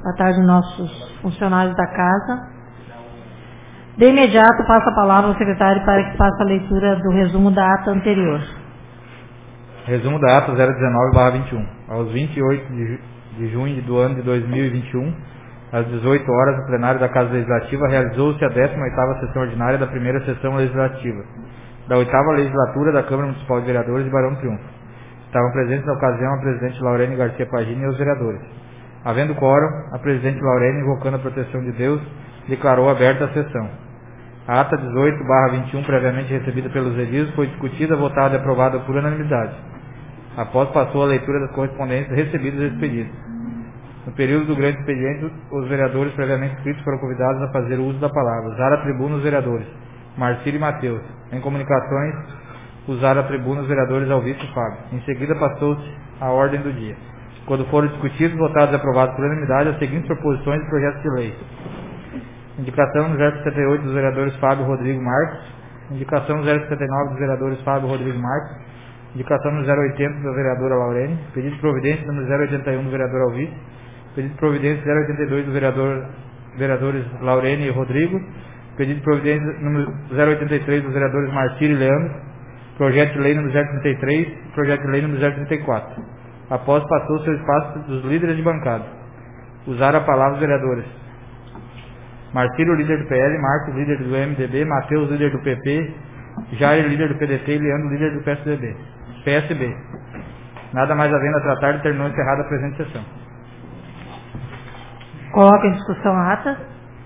Boa tarde, nossos funcionários da casa. De imediato, passo a palavra ao secretário para que faça a leitura do resumo da ata anterior. Resumo da ata 019/21. Aos 28 de junho do ano de 2021, às 18 horas, o plenário da Casa Legislativa realizou-se a 18ª sessão ordinária da primeira sessão legislativa da 8ª legislatura da Câmara Municipal de Vereadores de Barão do Triunfo. Estavam presentes na ocasião a presidente Laurene Garcia Pagini e os vereadores. Havendo quórum, a presidente Laurene, invocando a proteção de Deus, declarou aberta a sessão. A ata 18/21, previamente recebida pelos edis, foi discutida, votada e aprovada por unanimidade. Após passou a leitura das correspondências recebidas e expedidas. No período do grande expediente, os vereadores previamente inscritos foram convidados a fazer uso da palavra. Usaram a tribuna os vereadores Marcílio e Matheus. Em comunicações, usaram a tribuna os vereadores Alvício e Fábio. Em seguida, passou-se a ordem do dia. Quando foram discutidos, votados e aprovados por unanimidade, as seguintes proposições de projetos de lei. Indicação no 078 dos vereadores Fábio Rodrigo Marques. Indicação no 079 dos vereadores Fábio Rodrigo Marques. Indicação no 080 da vereadora Laurene. Pedido de providência número 081 do vereador Alvício. Pedido de providência 082 do vereadores Laurene e Rodrigo. Pedido de providência número 083 dos vereadores Marcílio e Leandro. Projeto de lei número 033. Projeto de lei número 034. Após passou-se o espaço dos líderes de bancada. Usaram a palavra os vereadores Marcílio, líder do PL, Marcos, líder do MDB, Matheus, líder do PP, Jair, líder do PDT e Leandro, líder do PSB. Nada mais havendo a tratar, terminou encerrada a presente sessão. Coloca em discussão a ata.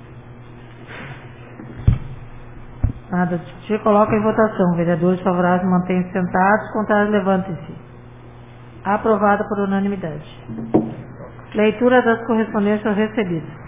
Nada a discutir, coloca em votação. Vereadores favoráveis mantêm-se sentados, contrários levantem-se. Aprovada por unanimidade. Leitura das correspondências recebidas.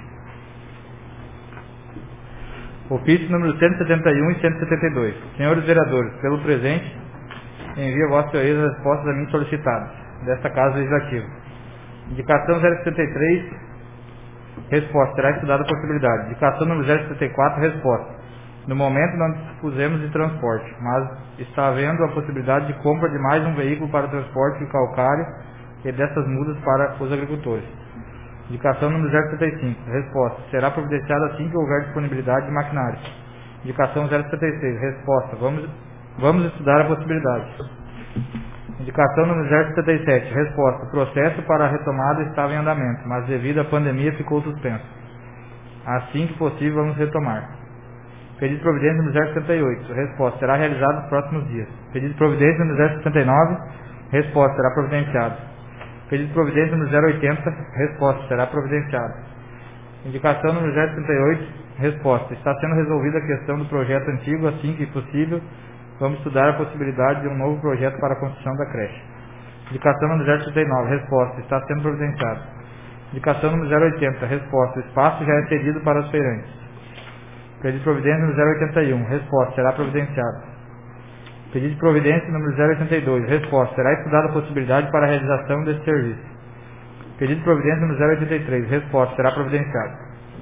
Ofício número 171 e 172. Senhores vereadores, pelo presente, envio a vossa senhoria as respostas a mim solicitadas, desta Casa Legislativa. Indicação 063, resposta, será estudada a possibilidade. Indicação número 074, resposta. No momento não dispusemos de transporte, mas está havendo a possibilidade de compra de mais um veículo para o transporte de calcário e dessas mudas para os agricultores. Indicação número 075. Resposta. Será providenciada assim que houver disponibilidade de maquinário. Indicação 076. Resposta. Vamos estudar a possibilidade. Indicação número 077. Resposta. O processo para a retomada estava em andamento, mas devido à pandemia ficou suspenso. Assim que possível, vamos retomar. Pedido de providência número 078. Resposta. Será realizado nos próximos dias. Pedido de providência número 079. Resposta. Será providenciado. Pedido de providência número 080, resposta, será providenciado. Indicação número 038, resposta, está sendo resolvida a questão do projeto antigo, assim que possível, vamos estudar a possibilidade de um novo projeto para a construção da creche. Indicação número 039, resposta, está sendo providenciado. Indicação número 080, resposta, o espaço já é cedido para os feirantes. Pedido de providência número 081, resposta, será providenciado. Pedido de providência número 082. Resposta. Será estudada a possibilidade para a realização desse serviço. Pedido de providência número 083. Resposta. Será providenciado.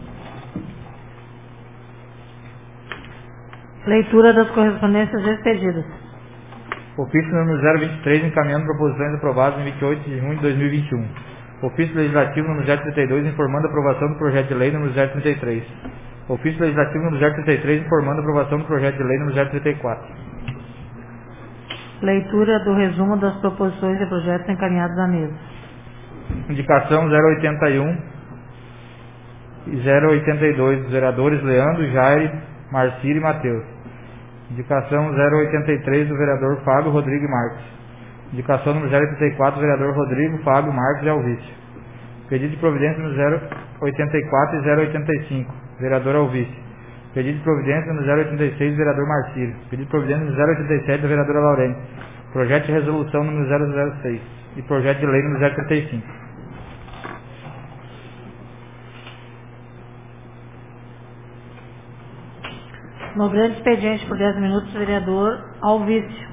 Leitura das correspondências expedidas. Ofício número 023, encaminhando proposições aprovadas em 28 de junho de 2021. Ofício legislativo número 032, informando a aprovação do projeto de lei número 033. Ofício legislativo número 033, informando a aprovação do projeto de lei número 034. Leitura do resumo das proposições e projetos encaminhados à mesa. Indicação 081 e 082 dos vereadores Leandro, Jair, Marcílio e Matheus. Indicação 083 do vereador Fábio Rodrigo Marques. Indicação número 084 do vereador Rodrigo, Fábio, Marques e Alvício. Pedido de providência número 084 e 085, vereador Alvício. Pedido de providência no 086 do vereador Marcílio. Pedido de providência no 087 da vereadora Laurene. Projeto de resolução número 006 e projeto de lei número 035. No grande expediente por 10 minutos, o vereador Alvício.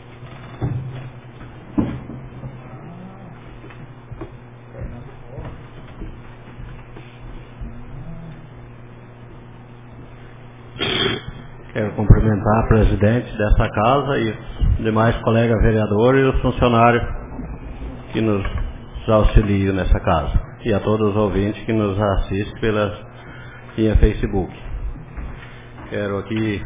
Quero cumprimentar a presidente desta casa e os demais colegas vereadores e os funcionários que nos auxiliam nessa casa. e a todos os ouvintes que nos assistem via Facebook. Quero aqui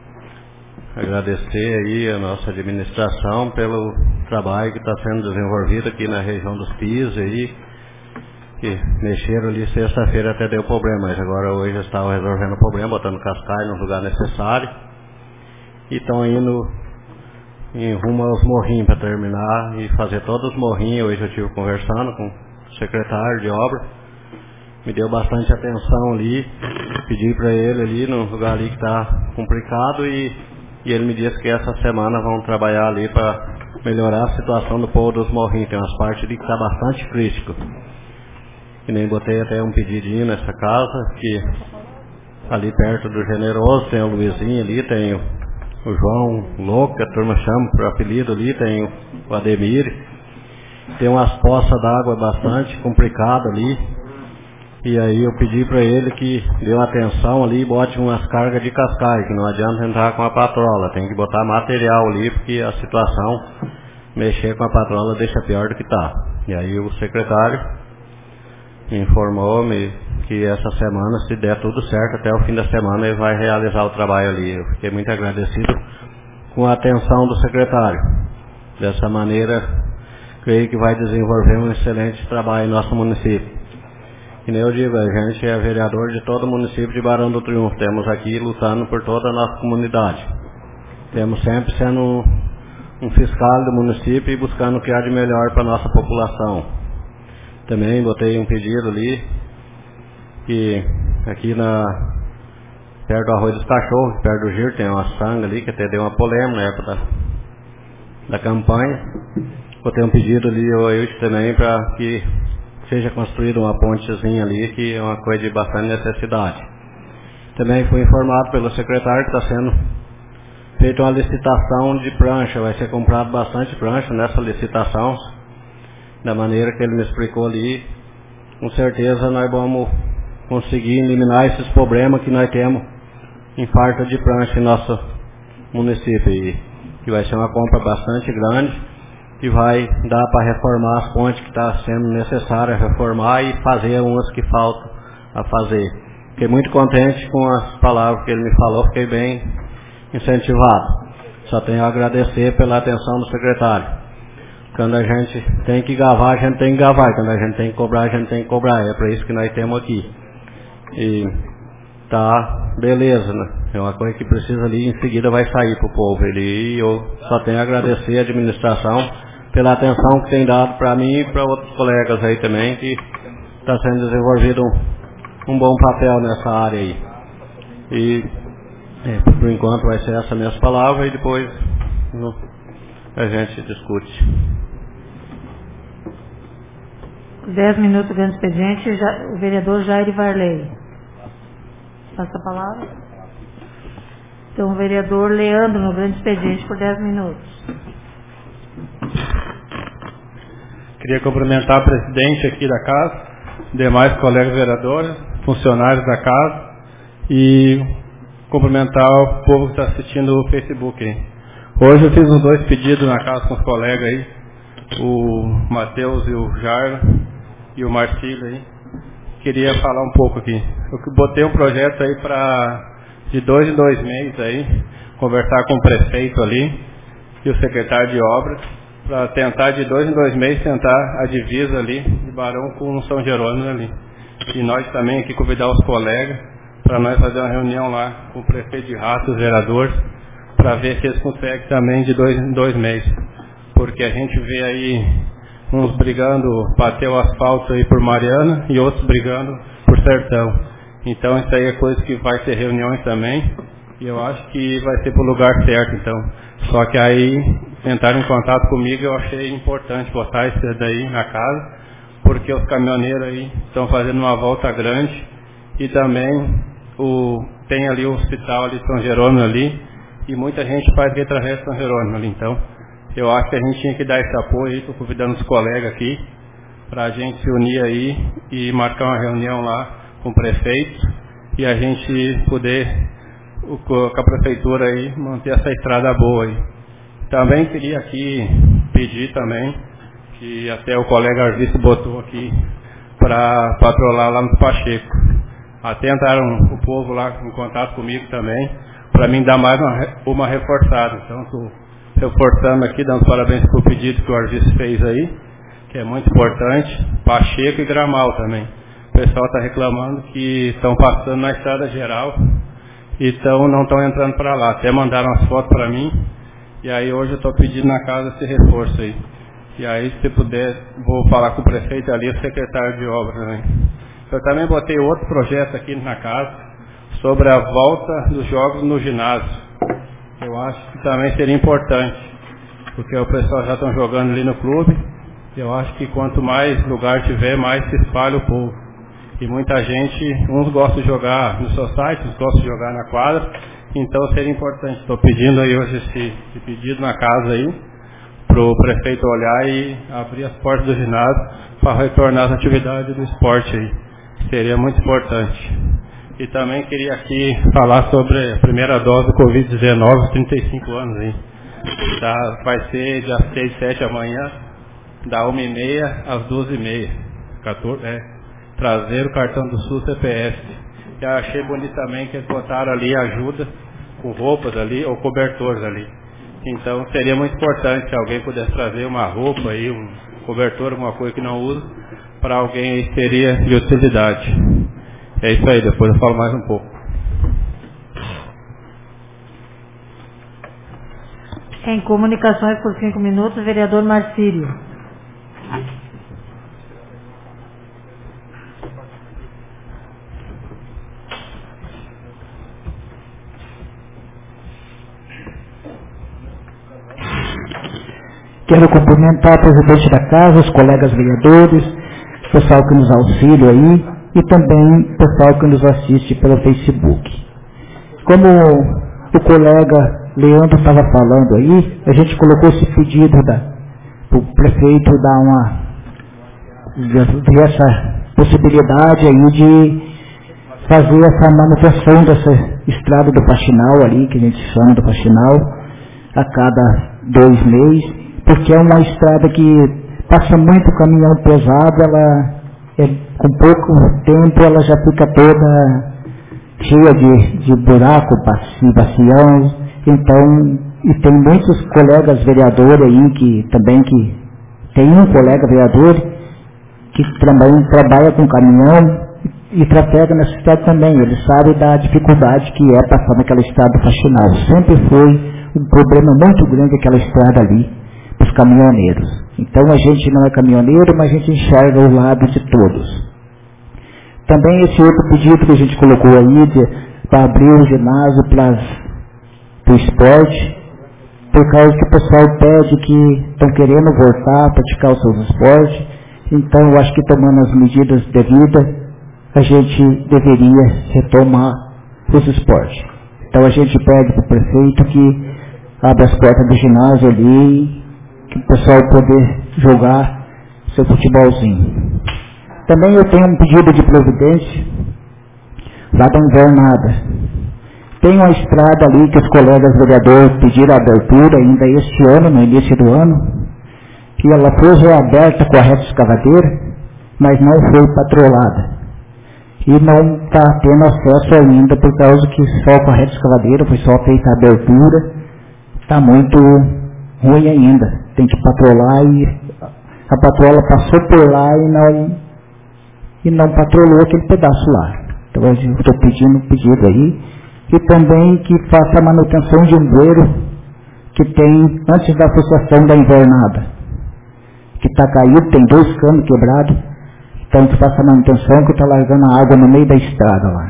agradecer aí a nossa administração pelo trabalho que está sendo desenvolvido aqui na região dos pisos aí, que mexeram ali sexta-feira até deu problema, mas agora hoje estavam resolvendo o problema, botando cascalho no lugar necessário, e estão indo em rumo aos morrinhos para terminar e fazer todos os morrinhos. Hoje eu estive conversando com o secretário de obra, me deu bastante atenção ali, pedi para ele ali no lugar ali que está complicado, e ele me disse que essa semana vão trabalhar ali para melhorar a situação do povo dos morrinhos. Tem umas partes ali que está bastante crítico, que nem botei até um pedidinho nessa casa, que ali perto do Generoso tem o Luizinho ali, tem o João Louco, que a turma chama por apelido ali, tem o Ademir, tem umas poças d'água bastante complicadas ali, e aí eu pedi para ele que dê uma atenção ali e bote umas cargas de cascalho, que não adianta entrar com a patrola, tem que botar material ali, porque a situação, mexer com a patrola deixa pior do que está. E aí o secretário informou-me que essa semana, se der tudo certo, até o fim da semana ele vai realizar o trabalho ali. Eu fiquei muito agradecido com a atenção do secretário. Dessa maneira, creio que vai desenvolver um excelente trabalho em nosso município. E nem eu digo, a gente é vereador de todo o município de Barão do Triunfo. Temos aqui lutando por toda a nossa comunidade. Temos sempre sendo um fiscal do município e buscando o que há de melhor para a nossa população. Também botei um pedido ali, que aqui perto do Arroio dos Cachorros, perto do Giro, tem uma sanga ali, que até deu uma polêmica na época da campanha. Botei um pedido ali hoje também para que seja construída uma pontezinha ali, que é uma coisa de bastante necessidade. Também fui informado pelo secretário que está sendo feita uma licitação de prancha, vai ser comprado bastante prancha nessa licitação, da maneira que ele me explicou ali. Com certeza nós vamos conseguir eliminar esses problemas que nós temos em falta de prancha em nosso município, e que vai ser uma compra bastante grande, que vai dar para reformar as pontes que está sendo necessário reformar e fazer umas que faltam a fazer. Fiquei muito contente com as palavras que ele me falou, fiquei bem incentivado. Só tenho a agradecer pela atenção do secretário. Quando a gente tem que gavar, a gente tem que gavar. Quando a gente tem que cobrar, a gente tem que cobrar. É para isso que nós temos aqui. E tá, beleza, né? É uma coisa que precisa ali, em seguida vai sair pro povo. E eu só tenho a agradecer a administração pela atenção que tem dado para mim e para outros colegas aí também, que está sendo desenvolvido um bom papel nessa área aí. E por enquanto vai ser essa minhas palavras, e depois a gente discute. 10 minutos do grande expediente, o vereador Jair Varley. Passa a palavra. Então, o vereador Leandro, no grande expediente, por 10 minutos. Queria cumprimentar o presidente aqui da casa, demais colegas vereadores, funcionários da casa, e cumprimentar o povo que está assistindo o Facebook aí. Hoje eu fiz uns 2 pedidos na casa com os colegas aí, o Matheus e o Jair e o Marcílio aí. Queria falar um pouco aqui. Eu botei um projeto aí para de 2 em 2 meses aí, conversar com o prefeito ali e o secretário de obras, para tentar de 2 em 2 meses tentar a divisa ali de Barão com São Jerônimo ali. E nós também aqui convidar os colegas para nós fazer uma reunião lá com o prefeito de Rato, os vereadores, para ver se eles conseguem também de 2 em 2 meses. Porque a gente vê aí uns brigando para ter o asfalto aí por Mariana e outros brigando por Sertão. Então isso aí é coisa que vai ter reuniões também, e eu acho que vai ser para o lugar certo. Então, só que aí entraram em contato comigo, eu achei importante botar isso daí na casa, porque os caminhoneiros aí estão fazendo uma volta grande, e também tem ali o hospital ali de São Jerônimo ali, e muita gente faz que atravessa São Jerônimo ali. Então eu acho que a gente tinha que dar esse apoio aí. Estou convidando os colegas aqui para a gente se unir aí e marcar uma reunião lá com o prefeito, e a gente poder, com a prefeitura aí, manter essa estrada boa aí. Também queria aqui pedir também, que até o colega Arvisto botou aqui, para patrolar lá no Pacheco. Até entraram o povo lá em contato comigo também, para mim dar mais uma reforçada. Então estou reforçando aqui, dando parabéns pelo pedido que o Argis fez aí, que é muito importante, Pacheco e Gramal também. O pessoal está reclamando que estão passando na estrada geral, então não estão entrando para lá. Até mandaram as fotos para mim, e aí hoje eu estou pedindo na casa esse reforço aí. E aí, se puder, vou falar com o prefeito ali, o secretário de obras também. Eu também botei outro projeto aqui na casa, sobre a volta dos jogos no ginásio. Eu acho que também seria importante, porque o pessoal já estão jogando ali no clube. Eu acho que quanto mais lugar tiver, mais se espalha o povo. E muita gente, uns gostam de jogar no society, outros gostam de jogar na quadra, então seria importante. Estou pedindo aí hoje esse pedido na casa aí, para o prefeito olhar e abrir as portas do ginásio para retornar as atividades do esporte aí. Seria muito importante. E também queria aqui falar sobre a primeira dose do Covid-19, 35 anos aí. Vai ser dia 6, 7 amanhã, da 1h30 às 12h30. Trazer o cartão do SUS CPF. E achei bonito também que eles botaram ali ajuda com roupas ali ou cobertores ali. Então seria muito importante se alguém pudesse trazer uma roupa aí, um cobertor, alguma coisa que não usa, para alguém aí seria de utilidade. É isso aí, depois eu falo mais um pouco. Em comunicações por 5 minutos, vereador Marcílio. Quero cumprimentar o presidente da casa, os colegas vereadores, o pessoal que nos auxilia aí e também o pessoal que nos assiste pelo Facebook. Como o colega Leandro estava falando aí, a gente colocou esse pedido para o prefeito ver essa possibilidade aí de fazer essa manutenção dessa estrada do Faxinal ali, que a gente chama do Faxinal, a cada 2 meses. Porque é uma estrada que passa muito caminhão pesado, com pouco tempo ela já fica toda cheia de buraco, bacião. Então, e tem muitos colegas vereadores aí que tem um colega vereador que também trabalha com caminhão e trafega nessa estrada também. Ele sabe da dificuldade que é passar naquela estrada Faxinal. Sempre foi um problema muito grande aquela estrada ali, os caminhoneiros. Então a gente não é caminhoneiro, mas a gente enxerga o lado de todos. Também esse outro pedido que a gente colocou aí para abrir o ginásio para o esporte, por causa que o pessoal pede que estão querendo voltar a praticar os seus esportes. Então eu acho que tomando as medidas devidas, a gente deveria retomar os esportes. Então a gente pede para o prefeito que abra as portas do ginásio ali, que o pessoal poder jogar seu futebolzinho. Também eu tenho um pedido de providência lá da Invernada. Tem uma estrada ali que os colegas vereadores pediram a abertura ainda este ano, no início do ano, que ela foi reaberta com a reta escavadeira, mas não foi patrolada. E não está tendo acesso ainda, por causa que só com a reta escavadeira foi só feita a abertura, está muito ruim ainda. Tem que patrolar e a patrola passou por lá e não patrolou aquele pedaço lá. Então eu estou pedindo um pedido aí, e também que faça a manutenção de um bueiro que tem antes da associação da Invernada, que está caído, tem 2 canos quebrados, então que faça a manutenção, que está largando a água no meio da estrada lá.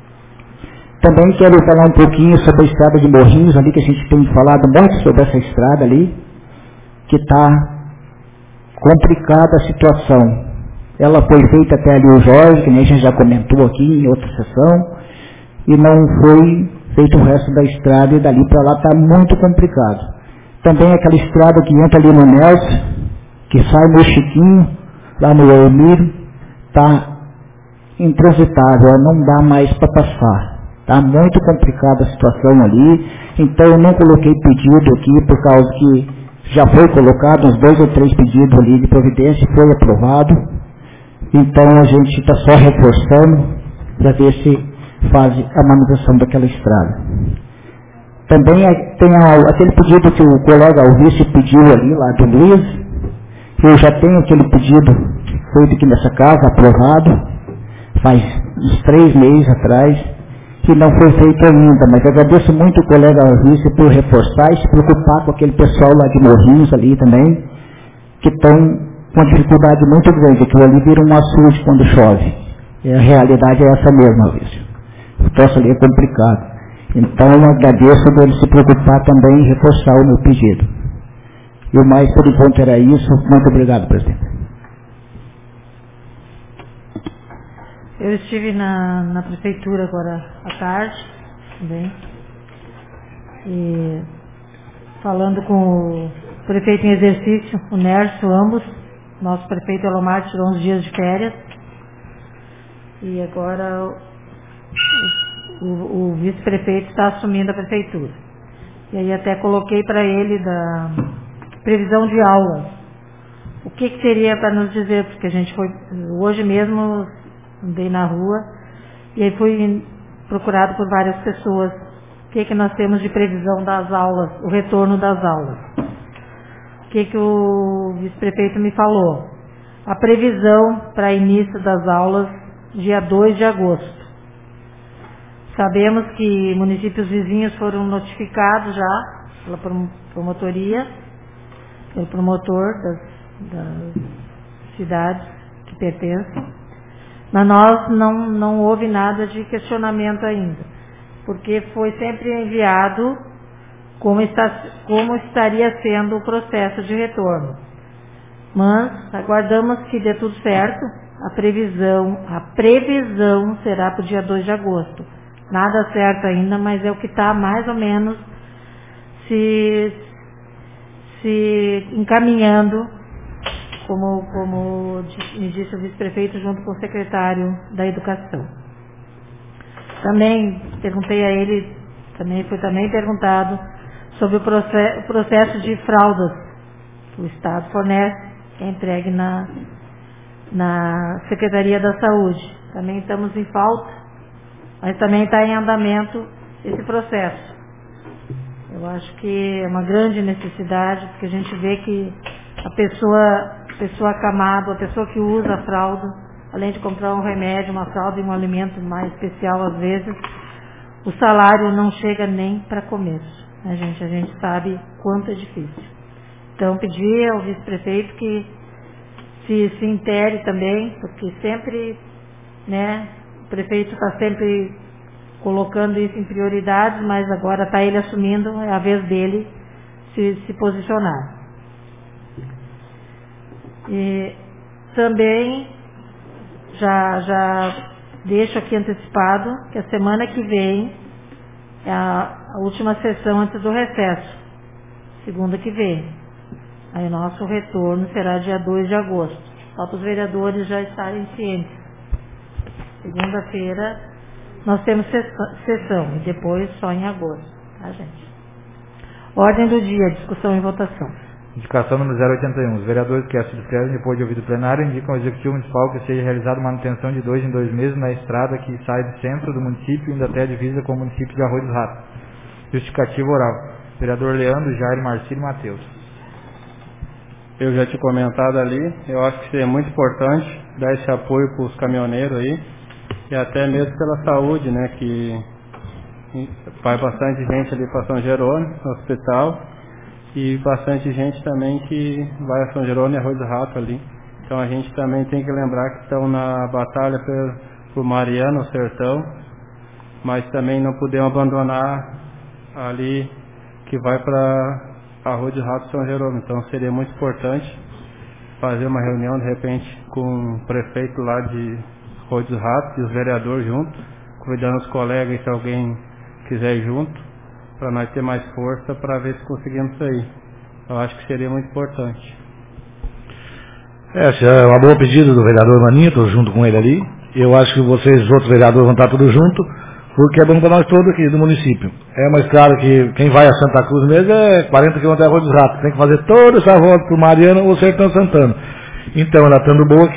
Também quero falar um pouquinho sobre a estrada de Morrinhos ali, que a gente tem falado muito sobre essa estrada ali, que está complicada a situação. Ela foi feita até ali o Jorge, que nem a gente já comentou aqui em outra sessão, e não foi feito o resto da estrada, e dali para lá está muito complicado. Também aquela estrada que entra ali no Nelson, que sai no Chiquinho, lá no Elmiro, está intransitável, não dá mais para passar. Está muito complicada a situação ali, então eu não coloquei pedido aqui, por causa que já foi colocado uns 2 ou 3 pedidos ali de providência, foi aprovado. Então a gente está só reforçando para ver se faz a manutenção daquela estrada. Também tem aquele pedido que o colega Alvício pediu ali, lá do Luiz. Eu já tenho aquele pedido feito aqui nessa casa, aprovado, faz uns 3 meses atrás, que não foi feito ainda, mas agradeço muito o colega Alvício por reforçar e se preocupar com aquele pessoal lá de Morrinhos ali também, que estão com uma dificuldade muito grande, que ali vira um açude quando chove. E a realidade é essa mesmo, Alvício. O troço ali é complicado. Então eu agradeço dele se preocupar também e reforçar o meu pedido. E o mais por enquanto era isso. Muito obrigado, presidente. Eu estive na prefeitura agora à tarde também, e falando com o prefeito em exercício, o Nércio, ambos. Nosso prefeito Elomar tirou uns dias de férias e agora o vice-prefeito está assumindo a prefeitura. E aí até coloquei para ele da previsão de aulas. O que seria para nos dizer, porque a gente foi, hoje mesmo andei na rua e aí fui procurado por várias pessoas. O que nós temos de previsão das aulas, o retorno das aulas? O que o vice-prefeito me falou? A previsão para início das aulas, dia 2 de agosto. Sabemos que municípios vizinhos foram notificados já pela promotoria, pelo promotor das cidades que pertencem, mas nós não houve nada de questionamento ainda, porque foi sempre enviado como estaria sendo o processo de retorno. Mas aguardamos que dê tudo certo. A previsão será para o dia 2 de agosto. Nada certo ainda, mas é o que está mais ou menos se encaminhando, como me disse o vice-prefeito junto com o secretário da Educação. Também perguntei a ele, foi perguntado sobre o processo de fraldas que o Estado fornece, que é entregue na Secretaria da Saúde. Também estamos em falta, mas também está em andamento esse processo. Eu acho que é uma grande necessidade, porque a gente vê que a pessoa acamada, a pessoa que usa a fralda, além de comprar um remédio, uma fralda e um alimento mais especial às vezes, o salário não chega nem para começo. A gente sabe quanto é difícil. Então pedi ao vice-prefeito que se intere também, porque sempre, o prefeito está sempre colocando isso em prioridades, mas agora está ele assumindo, é a vez dele se posicionar. E também já deixo aqui antecipado que a semana que vem é a última sessão antes do recesso, segunda que vem. Aí o nosso retorno será dia 2 de agosto. Só para os vereadores já estarem cientes. Segunda-feira nós temos sessão e depois só em agosto, tá, gente? Ordem do dia, discussão e votação. Indicação número 081. Os vereadores que assim disserem, depois de ouvido o plenário, indicam ao Executivo Municipal que seja realizada manutenção de 2 em 2 meses na estrada que sai do centro do município, indo até a divisa com o município de Arroio dos Ratos. Justificativo oral. Vereador Leandro, Jair, Marcílio e Matheus. Eu já tinha comentado ali, eu acho que seria muito importante dar esse apoio para os caminhoneiros aí, e até mesmo pela saúde, que vai bastante gente ali para São Jerônimo, no hospital, e bastante gente também que vai a São Jerônimo e Arroio do Rato ali. Então a gente também tem que lembrar que estão na batalha por Mariana, o sertão, mas também não podemos abandonar ali que vai para Arroio do Rato e São Jerônimo. Então seria muito importante fazer uma reunião de repente com o prefeito lá de Arroio dos Ratos e os vereadores juntos, convidando os colegas, se alguém quiser ir junto, para nós ter mais força para ver se conseguimos sair. Eu acho que seria muito importante. É uma boa pedida do vereador Maninho, estou junto com ele ali. Eu acho que vocês, os outros vereadores, vão estar tudo junto, porque é bom para nós todos aqui do município. Mas claro que quem vai a Santa Cruz mesmo é 40 km de Arroio dos Ratos. Tem que fazer toda essa volta para o Mariana ou Sertão Santana. Então, ela estando boa aqui,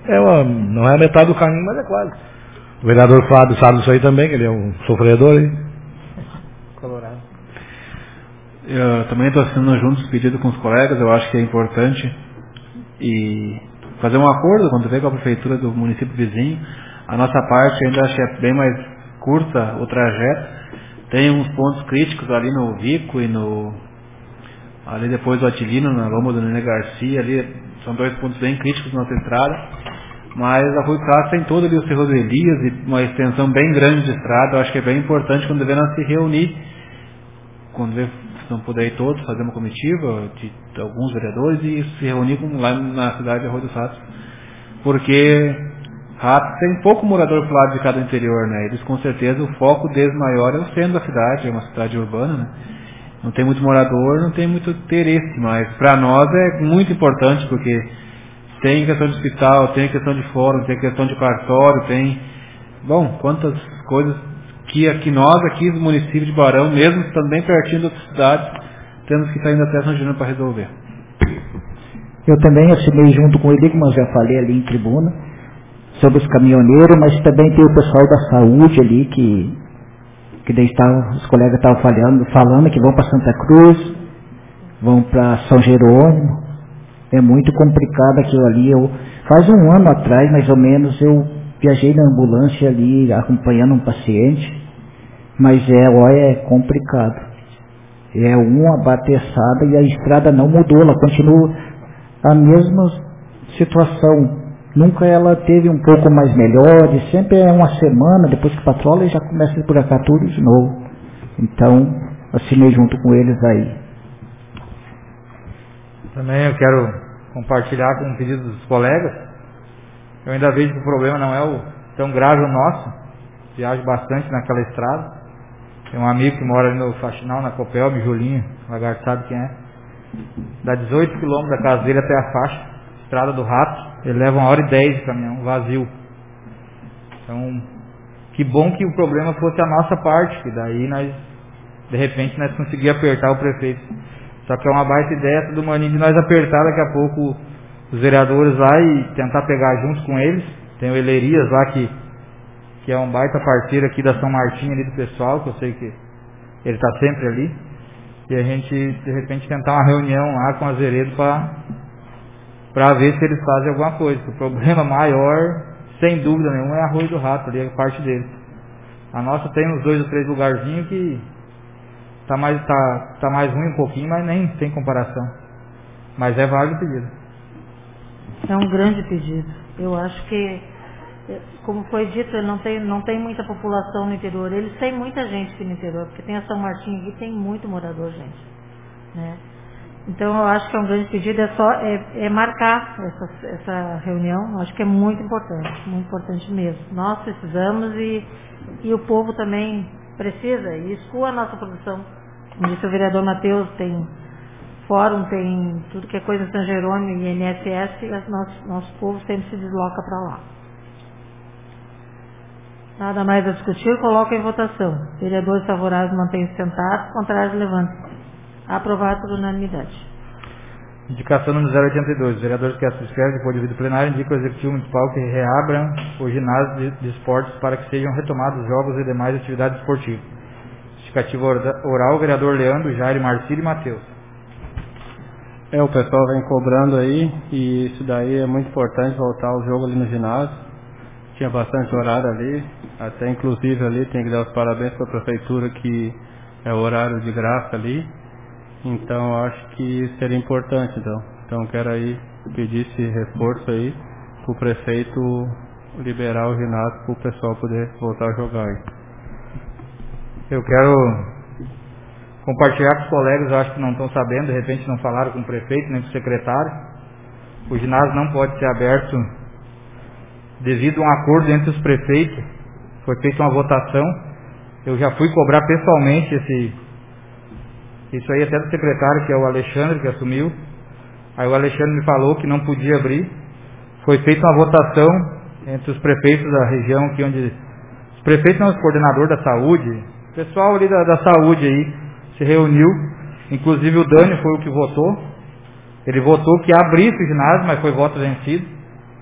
não é a metade do caminho, mas é quase. O vereador Fábio sabe disso aí também, que ele é um sofredor aí. Colorado. Eu também estou assinando juntos o pedido com os colegas, eu acho que é importante e fazer um acordo quando vem com a prefeitura do município vizinho. A nossa parte ainda acho que é bem mais curta o trajeto. Tem uns pontos críticos ali no Vico e ali depois do Atilino, na Lomba do Nenê Garcia, ali são 2 pontos bem críticos na nossa estrada. Mas a Rui Castro tem todo ali o Cerro do Elias e uma extensão bem grande de estrada. Eu acho que é bem importante quando nós se reunir, quando se não puder ir todos, fazer uma comitiva de alguns vereadores e se reunir lá na cidade de Arroio dos Ratos. Porque Ratos tem pouco morador pro lado de cada interior, né? Eles com certeza o foco deles maior é o centro da cidade, é uma cidade urbana, né? Não tem muito morador, não tem muito interesse, mas para nós é muito importante porque tem questão de hospital, tem questão de fórum, tem questão de cartório, tem... Bom, quantas coisas que nós aqui do município de Barão, mesmo estando bem pertinho das cidades, temos que estar indo até São Jerônimo para resolver. Eu também assinei junto com ele, como eu já falei ali em tribuna, sobre os caminhoneiros, mas também tem o pessoal da saúde ali, que daí os colegas estavam falando que vão para Santa Cruz, vão para São Jerônimo. É muito complicado aquilo ali. Faz um ano atrás, mais ou menos, eu viajei na ambulância ali, acompanhando um paciente, mas é complicado. É uma bateçada e a estrada não mudou, ela continua a mesma situação. Nunca ela teve um pouco mais melhor, e sempre é uma semana, depois que patrola e já começa a esburacar tudo de novo. Então, assinei junto com eles aí. Também eu quero compartilhar com o pedido dos colegas. Eu ainda vejo que o problema não é tão grave o nosso. Viajo bastante naquela estrada. Tem um amigo que mora ali no Faxinal, na Copelme, Julinho, o lagarto sabe quem é. Dá 18 quilômetros da casa dele até a faixa, estrada do Rato. Ele leva 1h10 de caminhão, vazio. Então, que bom que o problema fosse a nossa parte, que daí de repente nós conseguíamos apertar o prefeito. Só que é uma baita ideia do Maninho de nós apertar daqui a pouco os vereadores lá e tentar pegar junto com eles. Tem o Elerias lá que é um baita parceiro aqui da São Martinho ali do pessoal, que eu sei que ele está sempre ali. E a gente, de repente, tentar uma reunião lá com a Zeredo para ver se eles fazem alguma coisa. O problema maior, sem dúvida nenhuma, é Arroio do Rato, ali é a parte deles. A nossa tem uns 2 ou 3 lugarzinhos que tá mais ruim um pouquinho, mas nem tem comparação. Mas é válido o pedido. É um grande pedido. Eu acho que, como foi dito, não tem muita população no interior. Eles têm muita gente aqui no interior, porque tem a São Martinho aqui, tem muito morador, gente. Né? Então eu acho que é um grande pedido, é marcar essa reunião. Eu acho que é muito importante mesmo. Nós precisamos e o povo também precisa, e escoa a nossa produção. Como disse o vereador Matheus, tem fórum, tem tudo que é coisa São Jerônimo e INSS, nosso povo sempre se desloca para lá. Nada mais a discutir, coloca em votação. Vereadores favoráveis mantenham-se sentados, contrários levantem-se. Aprovado por unanimidade. Indicação número 082. Os vereadores que se inscrevem depois de ouvido plenário indicam ao Executivo Municipal que reabram o ginásio de esportes para que sejam retomados jogos e demais atividades esportivas. Justificativa oral, vereador Leandro, Jair, Marcílio e Matheus. O pessoal vem cobrando aí, e isso daí é muito importante, voltar o jogo ali no ginásio. Tinha bastante horário ali, até inclusive ali tem que dar os parabéns para a prefeitura que é o horário de graça ali. Então acho que seria importante, então quero aí pedir esse reforço aí para o prefeito liberar o ginásio para o pessoal poder voltar a jogar aí. Eu quero compartilhar com os colegas, eu acho que não estão sabendo, de repente não falaram com o prefeito nem com o secretário. O ginásio não pode ser aberto devido a um acordo entre os prefeitos. Foi feita uma votação, eu já fui cobrar pessoalmente isso aí até do secretário, que é o Alexandre, que assumiu. Aí o Alexandre me falou que não podia abrir. Foi feita uma votação entre os prefeitos da região, aqui onde os prefeitos não, os coordenadores da saúde, o pessoal ali da saúde aí se reuniu, inclusive o Dani foi o que votou. Ele votou que abrisse o ginásio, mas foi voto vencido,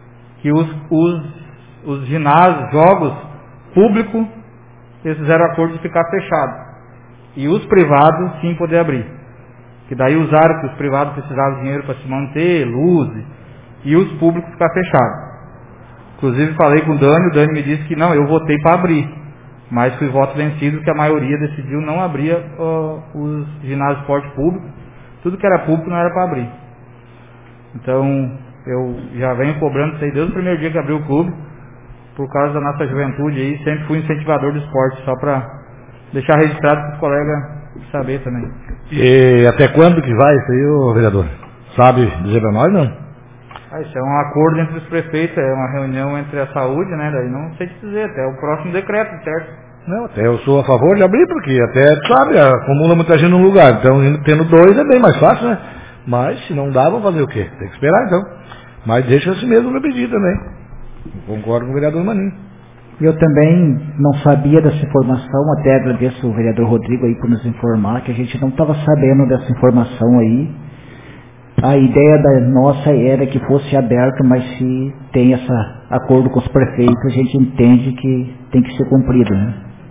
que os ginásios, jogos públicos, eles fizeram acordo de ficar fechado. E os privados sim poder abrir. Que daí usaram que os privados precisavam de dinheiro para se manter, luz, e os públicos ficar fechados. Inclusive falei com o Dani me disse que não, eu votei para abrir, mas fui voto vencido que a maioria decidiu não abrir os ginásios de esporte público, tudo que era público não era para abrir. Então eu já venho cobrando isso aí desde o primeiro dia que abriu o clube, por causa da nossa juventude aí, sempre fui incentivador do esporte, só para deixar registrado para os colegas saber também. E até quando que vai isso aí, ô vereador? Sabe dizer para nós, não? Isso é um acordo entre os prefeitos, é uma reunião entre a saúde, né? Daí não sei te dizer, até o próximo decreto, certo? Não, até eu sou a favor de abrir, porque até, sabe, acumula muita gente num lugar. Então, tendo 2 é bem mais fácil, né? Mas, se não dá, vamos fazer o quê? Tem que esperar, então. Mas deixa assim mesmo meu pedido também. Concordo com o vereador Maninho. Eu também não sabia dessa informação, até agradeço o vereador Rodrigo aí por nos informar, que a gente não estava sabendo dessa informação aí. A ideia da nossa era que fosse aberto, mas se tem esse acordo com os prefeitos, a gente entende que tem que ser cumprido, né?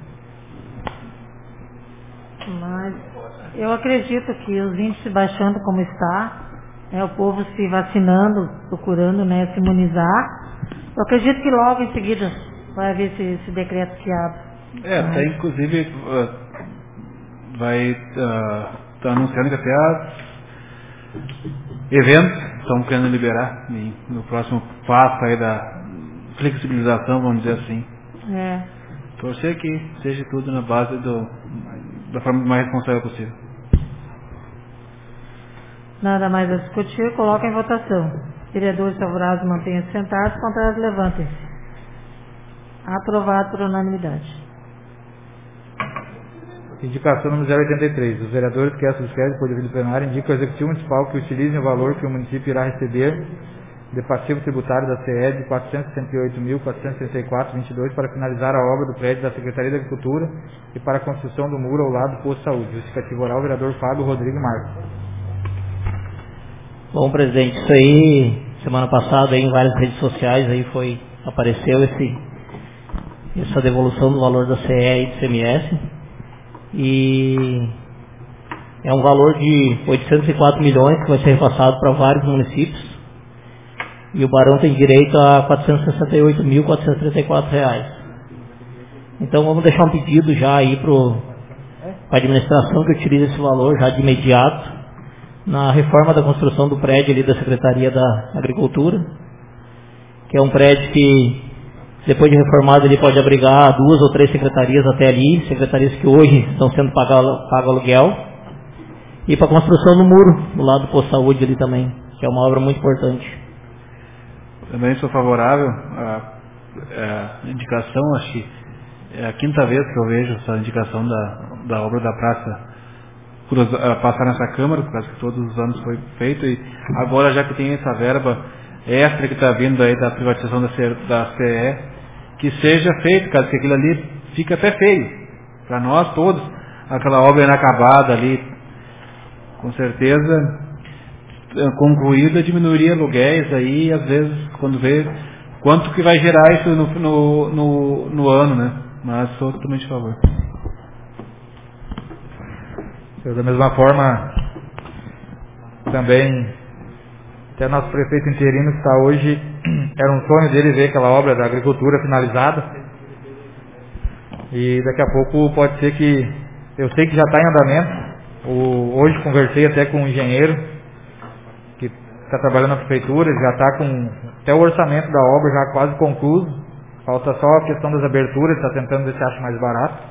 Mas eu acredito que os índices baixando como está, o povo se vacinando, procurando, né, se imunizar, eu acredito que logo em seguida vai haver esse decreto que abre. Até inclusive vai tá anunciando que até eventos estão querendo liberar no próximo passo aí da flexibilização, vamos dizer assim. Torcer que seja tudo na base da forma mais responsável possível. Nada mais a discutir, coloca em votação. Vereadores favoráveis mantenham-se sentados, contrários levantem-se. Aprovado por unanimidade. Indicação número 083. Os vereadores que subscrevem o poder do plenário indicam ao Executivo Municipal que utilizem o valor que o município irá receber de passivo tributário da CE de R$ 468.434,22 para finalizar a obra do prédio da Secretaria da Agricultura e para a construção do muro ao lado do posto de saúde. Justificativo oral, vereador Fábio Rodrigo Marques. Bom, presidente, isso aí, semana passada aí, em várias redes sociais aí apareceu essa devolução do valor da CE e do CMS. E é um valor de 804 milhões que vai ser repassado para vários municípios. E o Barão tem direito a R$ 468.434. Então vamos deixar um pedido já aí para a administração que utilize esse valor já de imediato na reforma da construção do prédio ali da Secretaria da Agricultura, que é um prédio que depois de reformado ele pode abrigar 2 ou 3 secretarias até ali, secretarias que hoje estão sendo pago aluguel, e para a construção do muro do lado do posto de saúde ali também, que é uma obra muito importante. Também sou favorável à indicação, acho que é a 5ª vez que eu vejo essa indicação da obra da praça passar nessa Câmara, por causa que todos os anos foi feito, e agora já que tem essa verba extra que está vindo aí da privatização da CE, que seja feito, caso que aquilo ali fica até feio para nós todos, aquela obra inacabada ali, com certeza concluída, diminuiria aluguéis aí, às vezes quando vê quanto que vai gerar isso no ano, né? Mas sou totalmente a favor. Da mesma forma, também até nosso prefeito interino que está hoje, era um sonho dele ver aquela obra da agricultura finalizada. E daqui a pouco pode ser que, eu sei que já está em andamento. Hoje conversei até com um engenheiro que está trabalhando na prefeitura, já está com até o orçamento da obra já quase concluído. Falta só a questão das aberturas, está tentando ver se acha mais barato.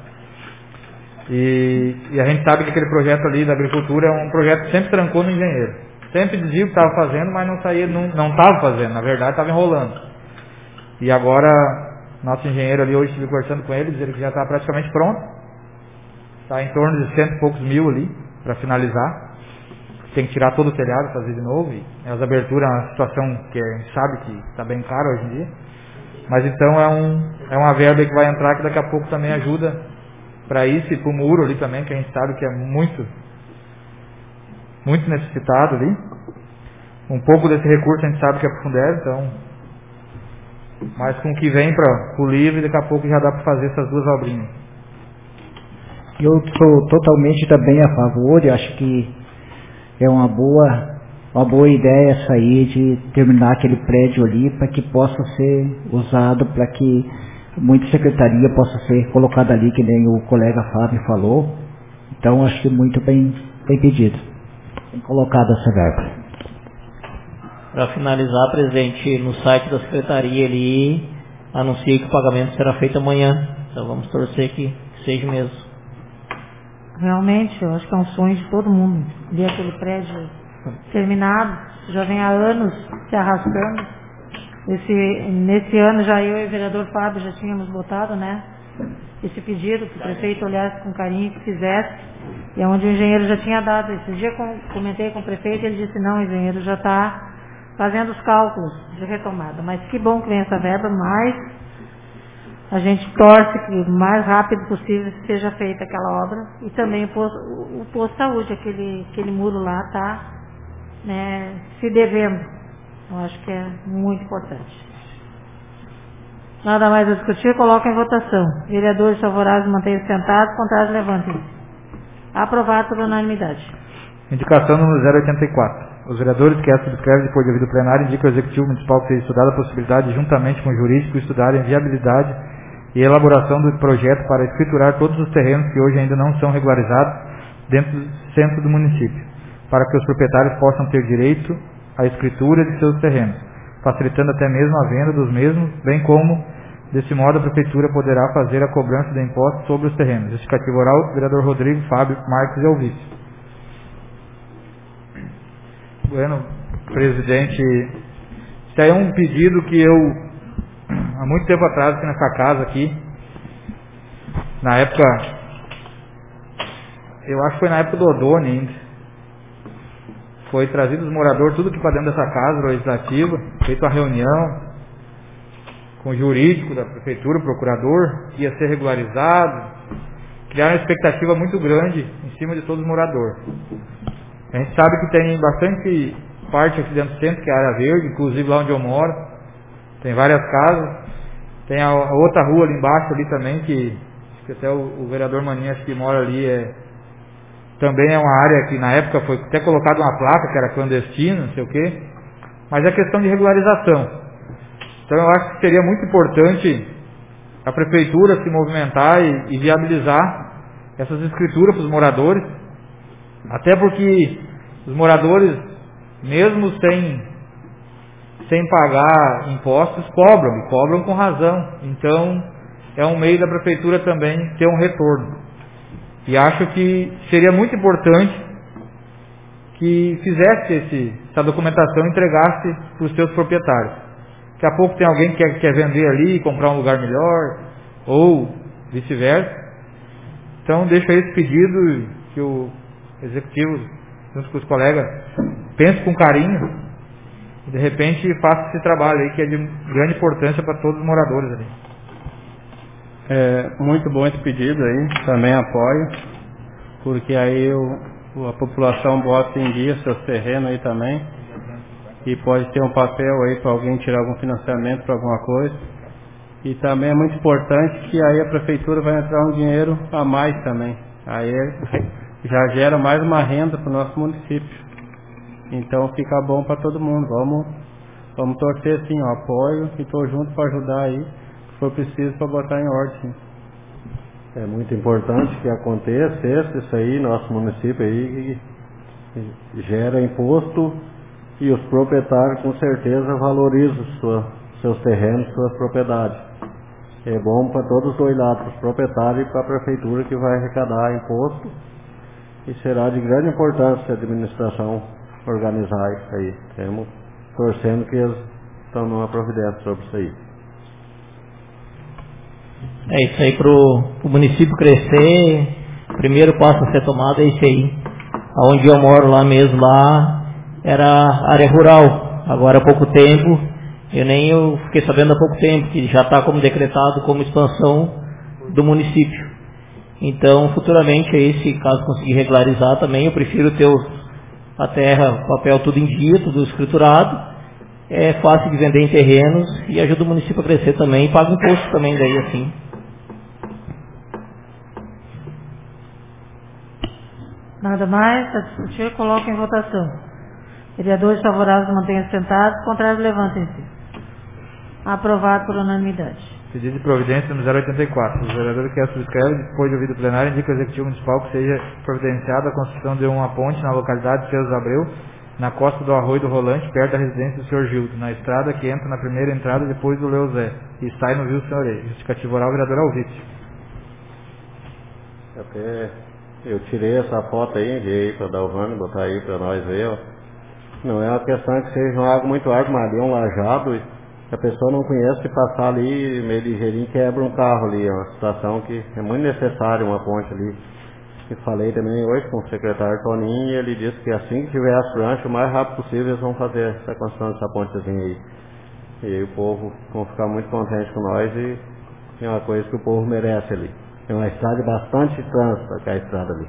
E a gente sabe que aquele projeto ali da agricultura é um projeto que sempre trancou no engenheiro. Sempre dizia o que estava fazendo, mas não estava fazendo, na verdade estava enrolando. E agora, nosso engenheiro ali, hoje estive conversando com ele, dizendo que já está praticamente pronto. Está em torno de 100 e poucos mil ali, para finalizar. Tem que tirar todo o telhado, fazer de novo. E as aberturas é uma situação que a gente sabe que está bem cara hoje em dia. Mas então é uma verba que vai entrar que daqui a pouco também ajuda para isso e para o muro ali também, que a gente sabe que é muito necessitado ali. Um pouco desse recurso a gente sabe que é para o Fundeb, então Mas com o que vem para o livre, daqui a pouco já dá para fazer essas duas obrinhas. Eu sou totalmente também a favor, eu acho que é uma boa ideia essa aí de terminar aquele prédio ali para que possa ser usado, para que muita secretaria possa ser colocada ali, que nem o colega Fábio falou. Então acho que muito bem pedido, bem colocada essa verba. Para finalizar, presidente, no site da secretaria ali anuncia que o pagamento será feito amanhã. Então vamos torcer que seja mesmo. Realmente, eu acho que é um sonho de todo mundo ver aquele prédio terminado. Já vem há anos se arrastando. Nesse ano já eu e o vereador Fábio já tínhamos botado, né, esse pedido que o prefeito olhasse com carinho, que fizesse, e é onde o engenheiro já tinha dado. Esse dia comentei com o prefeito e ele disse: não, o engenheiro já está fazendo os cálculos de retomada. Mas que bom que vem essa verba, mas a gente torce que o mais rápido possível seja feita aquela obra. E também o posto de saúde, aquele muro lá está, né, se devendo. Eu acho que é muito importante. Nada mais a discutir, coloca em votação. Vereadores favoráveis mantenham-se sentados, contrários levantem-se. Aprovado por unanimidade. Indicação número 084. Os vereadores que essa subscrevem depois de ouvido plenário indicam ao Executivo Municipal que seja estudada a possibilidade de, juntamente com o jurídico, estudarem viabilidade e elaboração do projeto para escriturar todos os terrenos que hoje ainda não são regularizados dentro do centro do município, para que os proprietários possam ter direito à escritura de seus terrenos, facilitando até mesmo a venda dos mesmos, bem como, desse modo, a Prefeitura poderá fazer a cobrança de impostos sobre os terrenos. Justificativa oral, vereador Rodrigo Fábio Marques é o vice. Bueno, presidente, isso aí é um pedido que eu, há muito tempo atrás, aqui nessa casa aqui, na época, eu acho que foi na época do Odone ainda, foi trazido os moradores tudo aqui para dentro dessa casa legislativa, feito a reunião com o jurídico da prefeitura, o procurador, ia ser regularizado, criaram uma expectativa muito grande em cima de todos os moradores. A gente sabe que tem bastante parte aqui dentro do centro, que é a área verde, inclusive lá onde eu moro, tem várias casas, tem a outra rua ali embaixo ali também, que até o vereador Maninha acho que mora ali, também é uma área que na época foi até colocada uma placa que era clandestina, não sei o quê, mas é questão de regularização. Então eu acho que seria muito importante a prefeitura se movimentar e viabilizar essas escrituras para os moradores, até porque os moradores, mesmo sem pagar impostos, cobram, e cobram com razão. Então é um meio da prefeitura também ter um retorno. E acho que seria muito importante que fizesse essa documentação e entregasse para os seus proprietários. Daqui a pouco tem alguém que quer vender ali e comprar um lugar melhor, ou vice-versa. Então deixo aí esse pedido que o Executivo, junto com os colegas, pense com carinho e de repente faça esse trabalho aí que é de grande importância para todos os moradores ali. É muito bom esse pedido aí, também apoio, porque aí a população bota em dia seus terrenos aí também, e pode ter um papel aí para alguém tirar algum financiamento para alguma coisa. E também é muito importante que aí a prefeitura vai entrar um dinheiro a mais também. Aí já gera mais uma renda para o nosso município. Então fica bom para todo mundo. Vamos torcer sim, eu apoio e estou junto para ajudar aí, se for preciso, para botar em ordem. Sim. É muito importante que aconteça isso aí, nosso município aí, que gera imposto e os proprietários com certeza valorizam seus terrenos, suas propriedades. É bom para todos os dois lados, para os proprietários e para a prefeitura que vai arrecadar imposto, e será de grande importância a administração organizar isso aí. Estamos torcendo que eles estão numa providência sobre isso aí. É isso aí, para o município crescer, o primeiro passo a ser tomado é isso aí. Onde eu moro lá mesmo, lá era área rural. Agora há pouco tempo, eu fiquei sabendo há pouco tempo que já está como decretado como expansão do município. Então, futuramente, aí, se caso conseguir regularizar também, eu prefiro ter a terra, o papel tudo em dia, tudo escriturado, é fácil de vender em terrenos e ajuda o município a crescer também, e paga imposto também daí assim. Nada mais, a discutir, coloca em votação. Vereadores favoráveis mantenham sentados, contrários levantem-se. Aprovado por unanimidade. Pedido de providência número 084. Os vereadores que subscrevem, depois de ouvido o plenário, indica ao Executivo Municipal que seja providenciada a construção de uma ponte na localidade de Ceus Abreu, na costa do Arroio do Rolante, perto da residência do Sr. Gildo, na estrada que entra na primeira entrada depois do Leozé, e sai no Rio Senhorê. Justificativo oral, vereador Alvite. Eu tirei essa foto aí, enviei para dar o Vânia, botar aí para nós ver, ó. Não é uma questão que seja algo muito árduo, mas ali é um lajado, a pessoa não conhece, que passar ali meio ligeirinho quebra um carro ali. É uma situação que é muito necessária, uma ponte ali. E falei também hoje com o secretário Toninho, e ele disse que assim que tiver as pranchas, o mais rápido possível eles vão fazer essa construção dessa pontezinha aí. E aí o povo vão ficar muito contente com nós, e é uma coisa que o povo merece ali. É uma estrada de bastante trânsito, aquela estrada ali.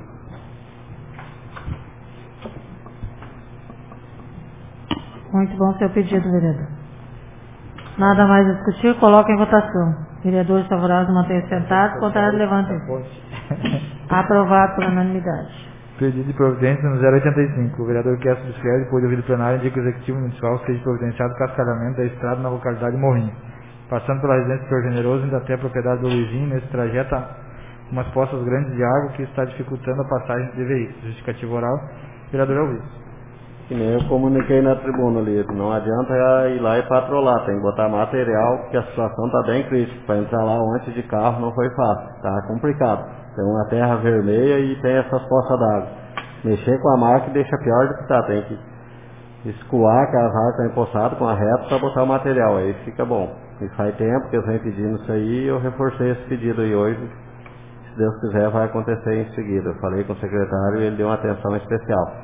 Muito bom seu pedido, vereador. Nada mais a discutir, coloca em votação. Vereadores favoráveis mantenham sentados, contrários levantem-se. Aprovado por unanimidade. Pedido de providência número 085. O vereador que subscreve, depois de ouvido o plenário, indica ao Executivo Municipal que seja providenciado o cascalhamento da estrada na localidade de Morrinho, passando pela residência do Sr. Generoso, indo até a propriedade do Luizinho. Nesse trajeto há umas poças grandes de água que está dificultando a passagem de veículos. Justificativo oral, vereador Alves. Que nem eu comuniquei na tribuna ali, não adianta ir lá e patrolar, tem que botar material, porque a situação está bem crítica. Para entrar lá antes de carro não foi fácil, está complicado. Tem uma terra vermelha e tem essas poças d'água. Mexer com a máquina deixa pior do que está, tem que escoar que as árvores estão empoçadas com a reta para botar o material, aí fica bom. E faz tempo que eles vêm pedindo isso aí, e eu reforcei esse pedido aí hoje. Se Deus quiser vai acontecer em seguida. Eu falei com o secretário e ele deu uma atenção especial.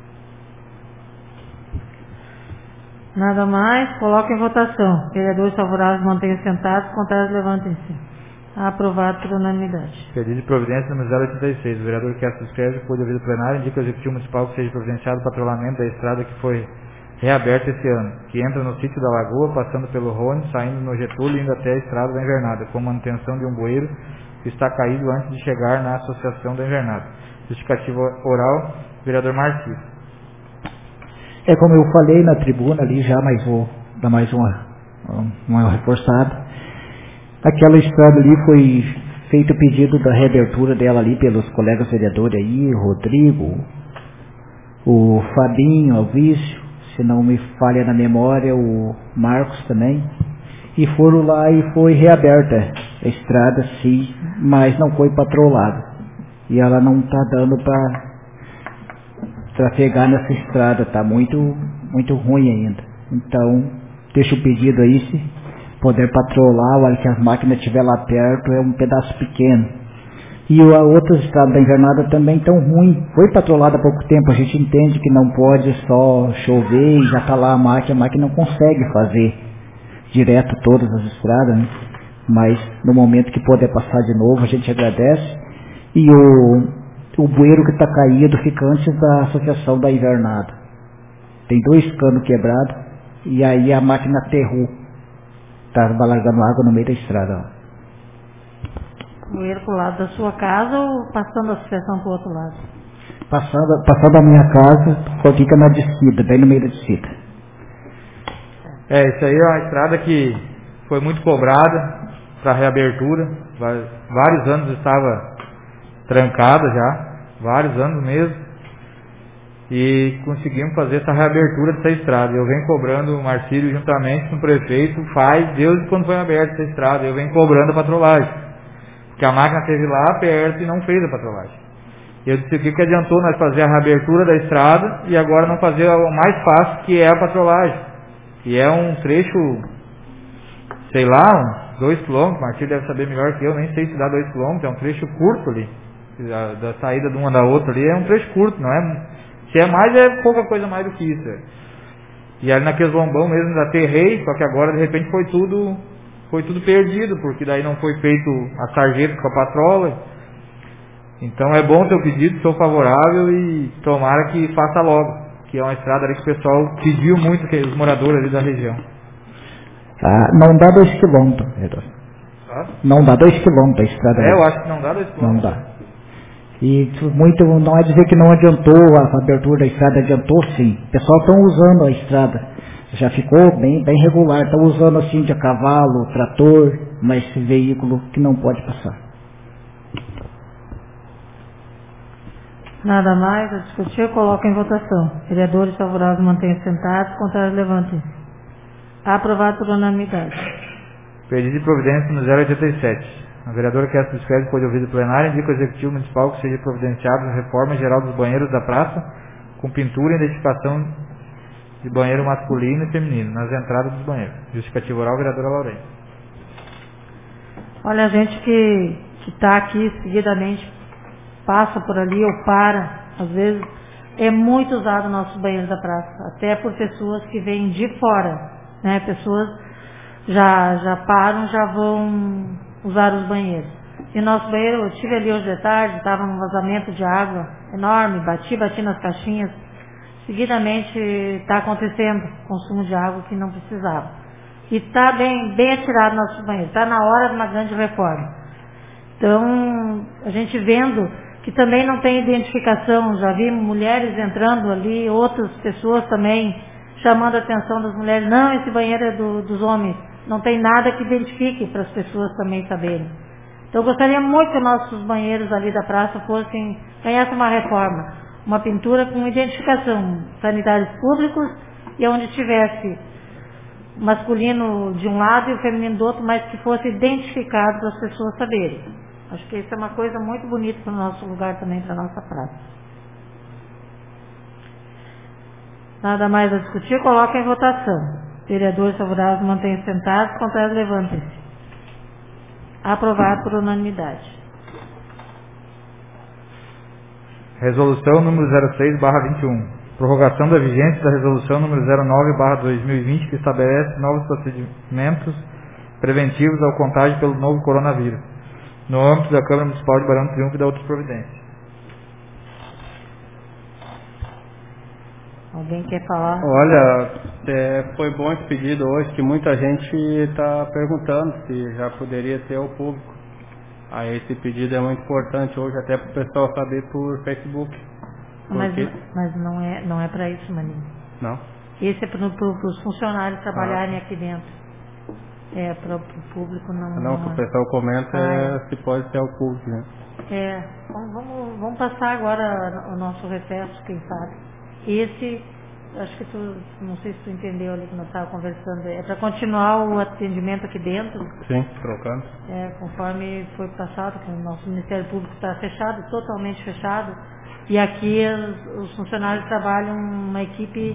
Nada mais, coloca em votação. Vereadores favoráveis mantenham sentados, contrários levantem-se. Aprovado por unanimidade. Pedido de providência número 086. O vereador que subscreve, depois de ouvido o plenário, indica ao Executivo Municipal que seja providenciado o patrulhamento da estrada que foi reaberta esse ano, que entra no sítio da Lagoa, passando pelo Rony, saindo no Getúlio e indo até a estrada da Invernada, com manutenção de um bueiro que está caído antes de chegar na associação da Invernada. Justificativo oral, vereador Marci. É como eu falei na tribuna ali já, mas vou dar mais uma reforçada. Aquela estrada ali foi feito o pedido da reabertura dela ali pelos colegas vereadores aí, o Rodrigo, o Fabinho, o Alvício, se não me falha na memória, o Marcos também. E foram lá e foi reaberta a estrada, sim, mas não foi patrolada. E ela não está dando para trafegar nessa estrada, está muito ruim ainda. Então, deixa o pedido aí, se puder patrolar, a hora que as máquinas estiverem lá perto, é um pedaço pequeno. E a outra estrada da Invernada também tão ruim, foi patrolada há pouco tempo, a gente entende que não pode só chover e já está lá a máquina não consegue fazer direto todas as estradas, né? Mas no momento que puder passar de novo, a gente agradece. E o bueiro que está caído fica antes da associação da Invernada. Tem 2 canos quebrados e aí a máquina aterrou. Está largando água no meio da estrada. Bueiro para o lado da sua casa ou passando a associação para o outro lado? Passando a minha casa, fica na descida, bem no meio da descida. Isso aí é uma estrada que foi muito cobrada para reabertura. Vários anos estava trancada já, vários anos mesmo, e conseguimos fazer essa reabertura dessa estrada. Eu venho cobrando o Marcílio juntamente com o prefeito, faz desde quando foi aberta essa estrada, eu venho cobrando a patrolagem, porque a máquina esteve lá perto e não fez a patrolagem. Eu disse, o que adiantou nós fazer a reabertura da estrada e agora não fazer o mais fácil, que é a patrolagem, que é um trecho, sei lá, uns 2 km, Marcílio deve saber melhor que eu, nem sei se dá 2 km, é um trecho curto ali. Da saída de uma da outra ali é um trecho curto, não é? Se é mais, é pouca coisa mais do que isso. E ali naqueles lombão mesmo da aterrei, só que agora de repente foi tudo perdido, porque daí não foi feito a sarjeta com a patrola. Então é bom o teu pedido, sou favorável e tomara que faça logo, que é uma estrada ali que o pessoal pediu muito, que os moradores ali da região. Não dá 2 quilômetros, vereador. Não dá 2 quilômetros a estrada. Eu acho que não dá 2 quilômetros. Não dá. E muito, não é dizer que não adiantou, a abertura da estrada adiantou sim. O pessoal estão usando a estrada. Já ficou bem regular, estão usando assim de cavalo, trator, mas esse veículo que não pode passar. Nada mais a discutir, coloca em votação. Vereadores favoráveis mantenham sentados, contrários levantem. Aprovado por unanimidade. Pedido de providência no 087. A vereadora que essa descreve foi ouvida plenária indica ao Executivo Municipal que seja providenciada a reforma geral dos banheiros da praça, com pintura e identificação de banheiro masculino e feminino nas entradas dos banheiros. Justificativa oral, vereadora Laurene. Olha, a gente que está aqui seguidamente, passa por ali ou para, às vezes é muito usado o nosso banheiro da praça, até por pessoas que vêm de fora, né? Pessoas já param, já vão usar os banheiros. E o nosso banheiro, eu estive ali hoje de tarde, estava um vazamento de água enorme, bati nas caixinhas. Seguidamente está acontecendo consumo de água que não precisava. E está bem atirado nosso banheiro. Está na hora de uma grande reforma. Então, a gente vendo que também não tem identificação, já vi mulheres entrando ali, outras pessoas também chamando a atenção das mulheres. Não, esse banheiro é dos homens. Não tem nada que identifique para as pessoas também saberem. Então, eu gostaria muito que nossos banheiros ali da praça ganhassem uma reforma. Uma pintura com identificação, sanitários públicos, e onde tivesse o masculino de um lado e o feminino do outro, mas que fosse identificado para as pessoas saberem. Acho que isso é uma coisa muito bonita para o nosso lugar também, para a nossa praça. Nada mais a discutir, coloca em votação. Vereadores favoráveis mantenham sentados, contrários levantem-se. Aprovado por unanimidade. Resolução número 06/21. Prorrogação da vigência da resolução número 09/2020, que estabelece novos procedimentos preventivos ao contágio pelo novo coronavírus, no âmbito da Câmara Municipal de Barão do Triunfo e da outras providências. Alguém quer falar? Olha, foi bom esse pedido hoje, que muita gente está perguntando se já poderia ter ao público. Aí esse pedido é muito importante hoje, até para o pessoal saber por Facebook. Mas não é para isso, Maninho. Não? Esse é para os funcionários trabalharem aqui dentro. É, para o público não. Não, que o pessoal comenta se pode ter ao público, né? Vamos passar agora o nosso recesso, quem sabe. Esse, acho que não sei se tu entendeu ali que nós estávamos conversando, é para continuar o atendimento aqui dentro. Sim, trocando. Conforme foi passado, que o nosso Ministério Público está fechado, totalmente fechado, e aqui os funcionários trabalham uma equipe,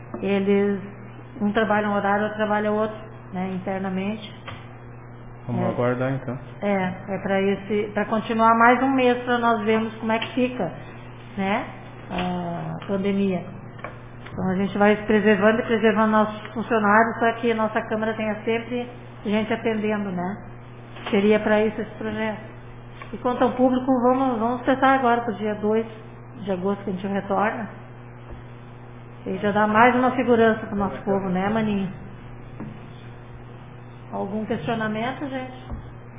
um trabalha um horário, outro trabalha outro, né, internamente. Vamos aguardar então. Para continuar mais um mês para nós vermos como é que fica, né, a pandemia. Então a gente vai preservando e preservando nossos funcionários para que a nossa Câmara tenha sempre gente atendendo, né? Seria para isso esse projeto. E quanto ao público, vamos testar agora para o dia 2 de agosto que a gente retorna. E já dá mais uma segurança para o nosso povo, né, Maninho? Algum questionamento, gente?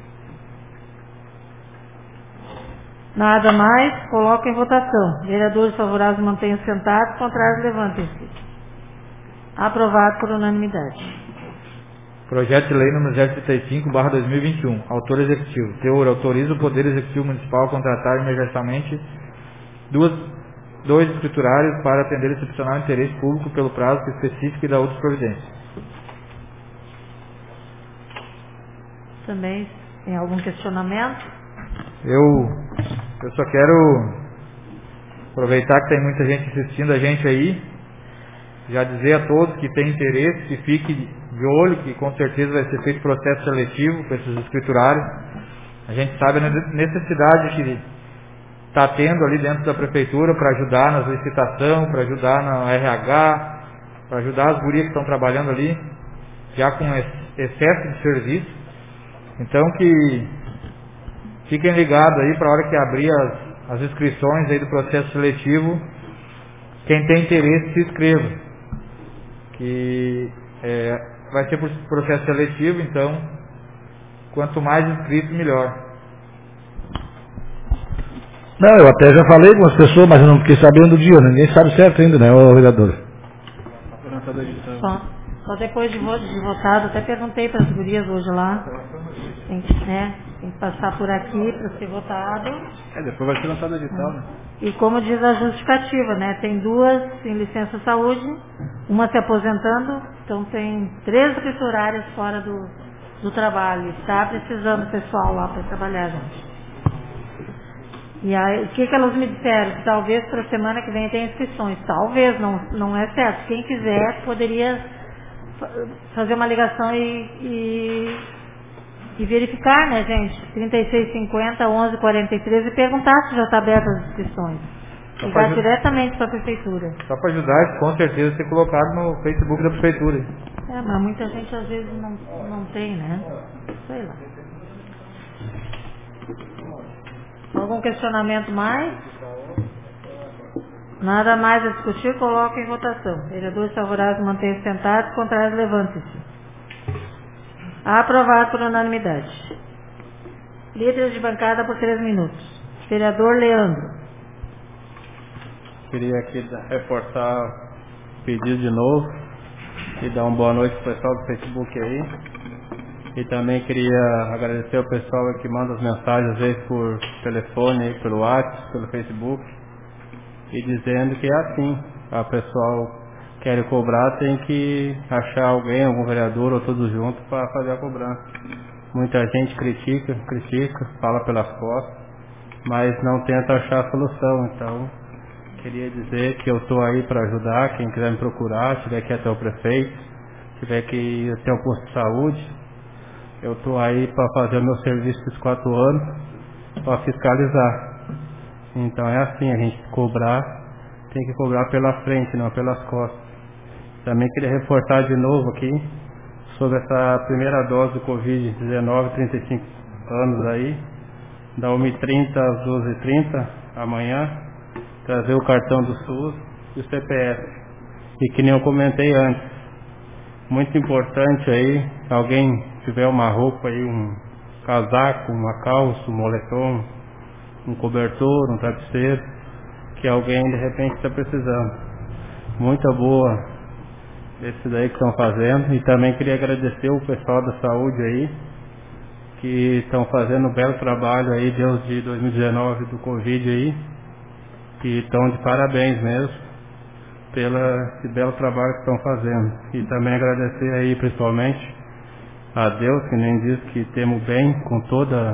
Nada mais, coloca em votação. Vereadores favoráveis mantenham sentados, contrários levantem-se. Aprovado por unanimidade. Projeto de Lei número 035/2021. Autor executivo. Teor: autoriza o Poder Executivo Municipal a contratar emergencialmente dois escriturários para atender excepcional interesse público pelo prazo específico e da outras providências. Também tem algum questionamento? Eu só quero aproveitar que tem muita gente assistindo a gente aí, já dizer a todos que tem interesse, que fique de olho, que com certeza vai ser feito processo seletivo para esses escriturários. A gente sabe a necessidade que está tendo ali dentro da prefeitura para ajudar nas licitações, para ajudar na RH, para ajudar as gurias que estão trabalhando ali, já com excesso de serviço. Então que fiquem ligados aí para a hora que abrir as inscrições aí do processo seletivo, quem tem interesse se inscreva, que vai ser por processo seletivo, então quanto mais inscritos, melhor. Não, eu até já falei com as pessoas, mas eu não fiquei sabendo do dia, ninguém sabe certo ainda, né, ô vereador? Só depois de votado, até perguntei para as gurias hoje lá, tem que passar por aqui para ser votado. Depois vai ser lançado edital, né? E como diz a justificativa, né, tem 2 em licença saúde, uma se aposentando, então tem 3 escriturárias fora do trabalho, está precisando pessoal lá para trabalhar, gente. E aí, o que elas me disseram? Que talvez para a semana que vem tenha inscrições. Talvez, não é certo. Quem quiser poderia fazer uma ligação e verificar, né, gente? 3650 1143 e perguntar se já está aberta as inscrições. Ligar diretamente para a prefeitura. Só para ajudar, com certeza, ser colocado no Facebook da prefeitura. Mas muita gente às vezes não tem, né? Sei lá. Algum questionamento mais? Nada mais a discutir, coloca em votação. Vereadores favoráveis mantenham-se sentados, contrários levantem-se. Aprovado por unanimidade. Líderes de bancada por 3 minutos. Vereador Leandro. Queria aqui reforçar o pedido de novo e dar uma boa noite para o pessoal do Facebook aí. E também queria agradecer ao pessoal que manda as mensagens às vezes por telefone, pelo WhatsApp, pelo Facebook, e dizendo que é assim, a pessoal quer cobrar, tem que achar alguém, algum vereador ou todos juntos para fazer a cobrança. Muita gente critica, fala pelas costas, mas não tenta achar a solução. Então, queria dizer que eu estou aí para ajudar, quem quiser me procurar, tiver que ir até o prefeito, tiver que ir até o posto de saúde. Eu estou aí para fazer o meu serviço esses 4 anos, para fiscalizar. Então é assim, a gente cobrar, tem que cobrar pela frente, não pelas costas. Também queria reforçar de novo aqui, sobre essa primeira dose do Covid-19, 35 anos aí, da 1h30 às 12h30, amanhã, trazer o cartão do SUS e o CPF. E que nem eu comentei antes, muito importante aí, alguém tiver uma roupa aí, um casaco, uma calça, um moletom, um cobertor, um travesseiro, que alguém de repente está precisando. Muita boa esse daí que estão fazendo. E também queria agradecer o pessoal da saúde aí, que estão fazendo um belo trabalho aí desde 2019 do Covid aí, que estão de parabéns mesmo pelo esse belo trabalho que estão fazendo. E também agradecer aí principalmente a Deus, que nem diz que temos bem com toda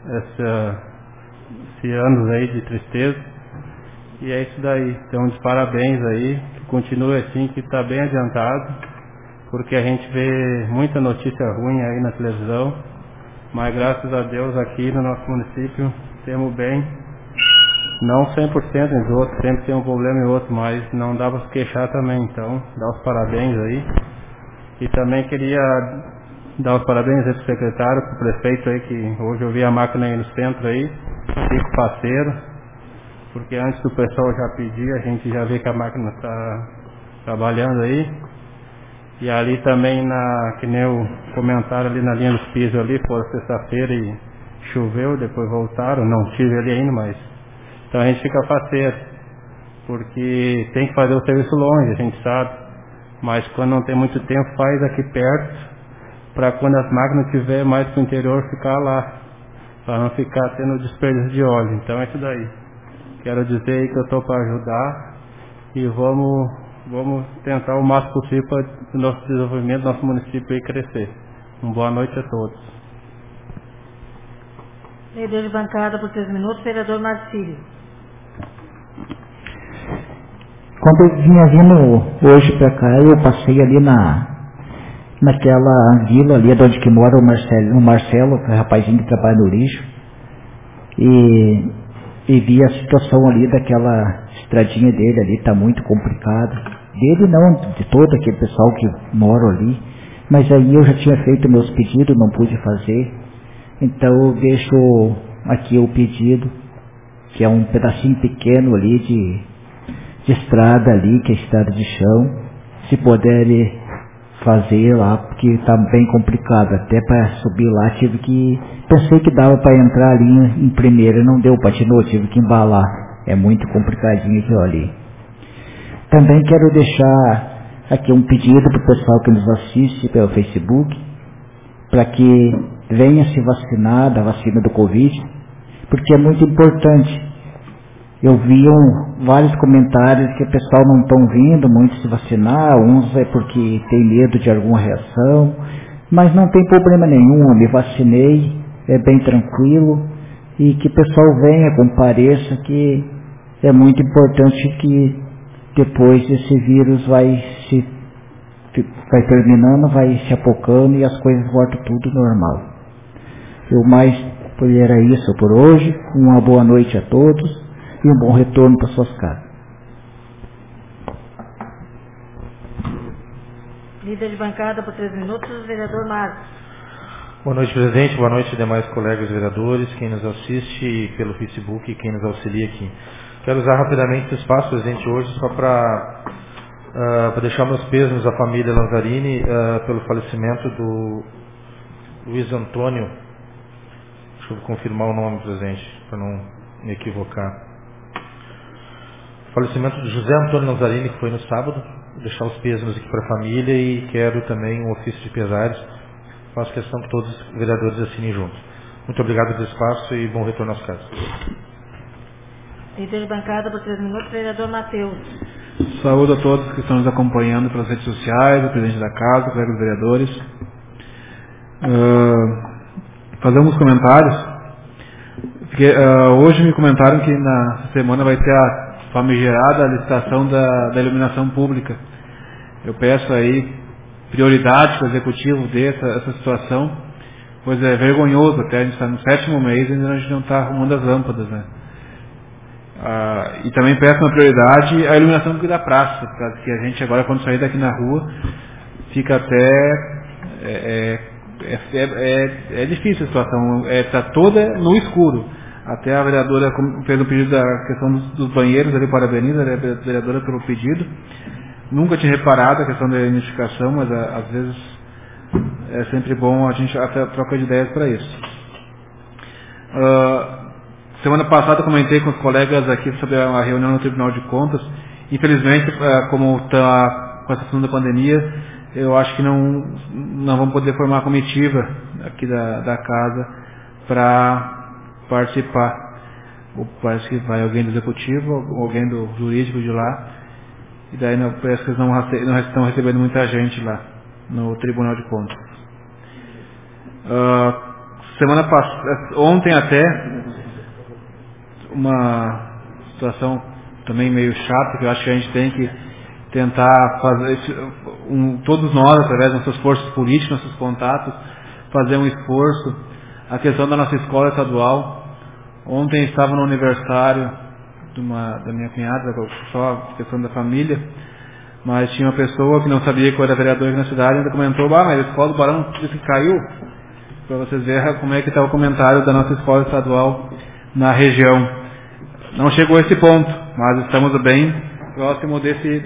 esse anos aí de tristeza. E é isso daí, então de parabéns aí, que continue assim, que está bem adiantado, porque a gente vê muita notícia ruim aí na televisão, mas graças a Deus aqui no nosso município temos bem, não 100% nos outros, sempre tem um problema em outro, mas não dá para se queixar também, então dá os parabéns aí. E também queria dar os parabéns aí pro secretário, pro prefeito aí, que hoje eu vi a máquina aí no centro aí, fico parceiro, porque antes do pessoal já pedir, a gente já vê que a máquina está trabalhando aí. E ali também, que nem o comentário ali na linha dos pisos ali, foi sexta-feira e choveu, depois voltaram, não tive ali ainda, mas então a gente fica parceiro, porque tem que fazer o serviço longe, a gente sabe, mas quando não tem muito tempo, faz aqui perto, para quando as máquinas estiver mais para o interior, ficar lá, para não ficar tendo desperdício de óleo. Então é isso daí. Quero dizer aí que eu estou para ajudar e vamos tentar o máximo possível para o nosso desenvolvimento, nosso município aí crescer. Uma boa noite a todos. Vereador de bancada por 3 minutos, vereador Marcílio. Quando eu vinha vindo hoje para cá, eu passei ali naquela vila ali onde que mora o Marcelo, que é o rapazinho que trabalha no lixo, e vi a situação ali daquela estradinha dele ali, está muito complicado. Dele não, de todo aquele pessoal que mora ali. Mas aí eu já tinha feito meus pedidos, não pude fazer. Então eu deixo aqui o pedido, que é um pedacinho pequeno ali de de estrada ali, que é estrada de chão, se puder fazer lá, porque está bem complicado. Até para subir lá pensei que dava para entrar ali em primeira, não deu, patinou, tive que embalar. É muito complicadinho aquilo ali. Também quero deixar aqui um pedido para o pessoal que nos assiste pelo Facebook, para que venha se vacinar da vacina do Covid, porque é muito importante. Eu vi vários comentários que o pessoal não estão vindo muito se vacinar, uns é porque tem medo de alguma reação, mas não tem problema nenhum, eu me vacinei, é bem tranquilo, e que o pessoal venha, compareça, que é muito importante que depois esse vírus vai terminando, vai se apocando e as coisas voltam tudo normal. Era isso por hoje, uma boa noite a todos e um bom retorno para suas casas. Líder de bancada por 3 minutos, vereador Marcos. Boa noite, presidente. Boa noite, demais colegas vereadores, quem nos assiste pelo Facebook e quem nos auxilia aqui. Quero usar rapidamente o espaço, presidente, hoje só para deixar meus pêsames à família Lanzarini pelo falecimento do Luiz Antônio. Deixa eu confirmar o nome, presidente, para não me equivocar. O falecimento do José Antônio Lanzarini, que foi no sábado. Vou deixar os pêsames aqui para a família e quero também um ofício de pesares. Faço questão que todos os vereadores assinem juntos. Muito obrigado pelo espaço e bom retorno às casas. Líder de bancada por 3 minutos, vereador Matheus. Saúdo a todos que estão nos acompanhando pelas redes sociais, o presidente da casa, colegas vereadores. Fazer alguns comentários. Porque, hoje me comentaram que na semana vai ter a famigerada licitação da iluminação pública. Eu peço aí prioridade para o executivo dessa situação, pois é vergonhoso, até a gente está no 7º mês e ainda a gente não está arrumando as lâmpadas, né? E também peço uma prioridade a iluminação da praça, para que a gente agora, quando sair daqui na rua, fica até é difícil a situação, está toda no escuro. Até a vereadora fez um pedido da questão dos banheiros ali para a avenida, a vereadora pelo pedido. Nunca tinha reparado a questão da identificação, mas às vezes é sempre bom a gente até trocar de ideias para isso. Semana passada comentei com os colegas aqui sobre a reunião no Tribunal de Contas. Infelizmente, como está com essa questão da pandemia, eu acho que não vamos poder formar a comitiva aqui da casa para participar. Parece que vai alguém do executivo, alguém do jurídico de lá, e daí parece que eles não estão recebendo muita gente lá no Tribunal de Contas. Semana passada, ontem até, uma situação também meio chata, que eu acho que a gente tem que tentar fazer, todos nós, através das nossas forças políticas, nossos contatos, fazer um esforço. A questão da nossa escola estadual. Ontem estava no aniversário da minha cunhada, só a questão da família, mas tinha uma pessoa que não sabia que eu era vereador aqui na cidade e ainda comentou, mas a escola do Barão disse que caiu. Para vocês verem como é que está o comentário da nossa escola estadual na região. Não chegou a esse ponto, mas estamos bem próximo desse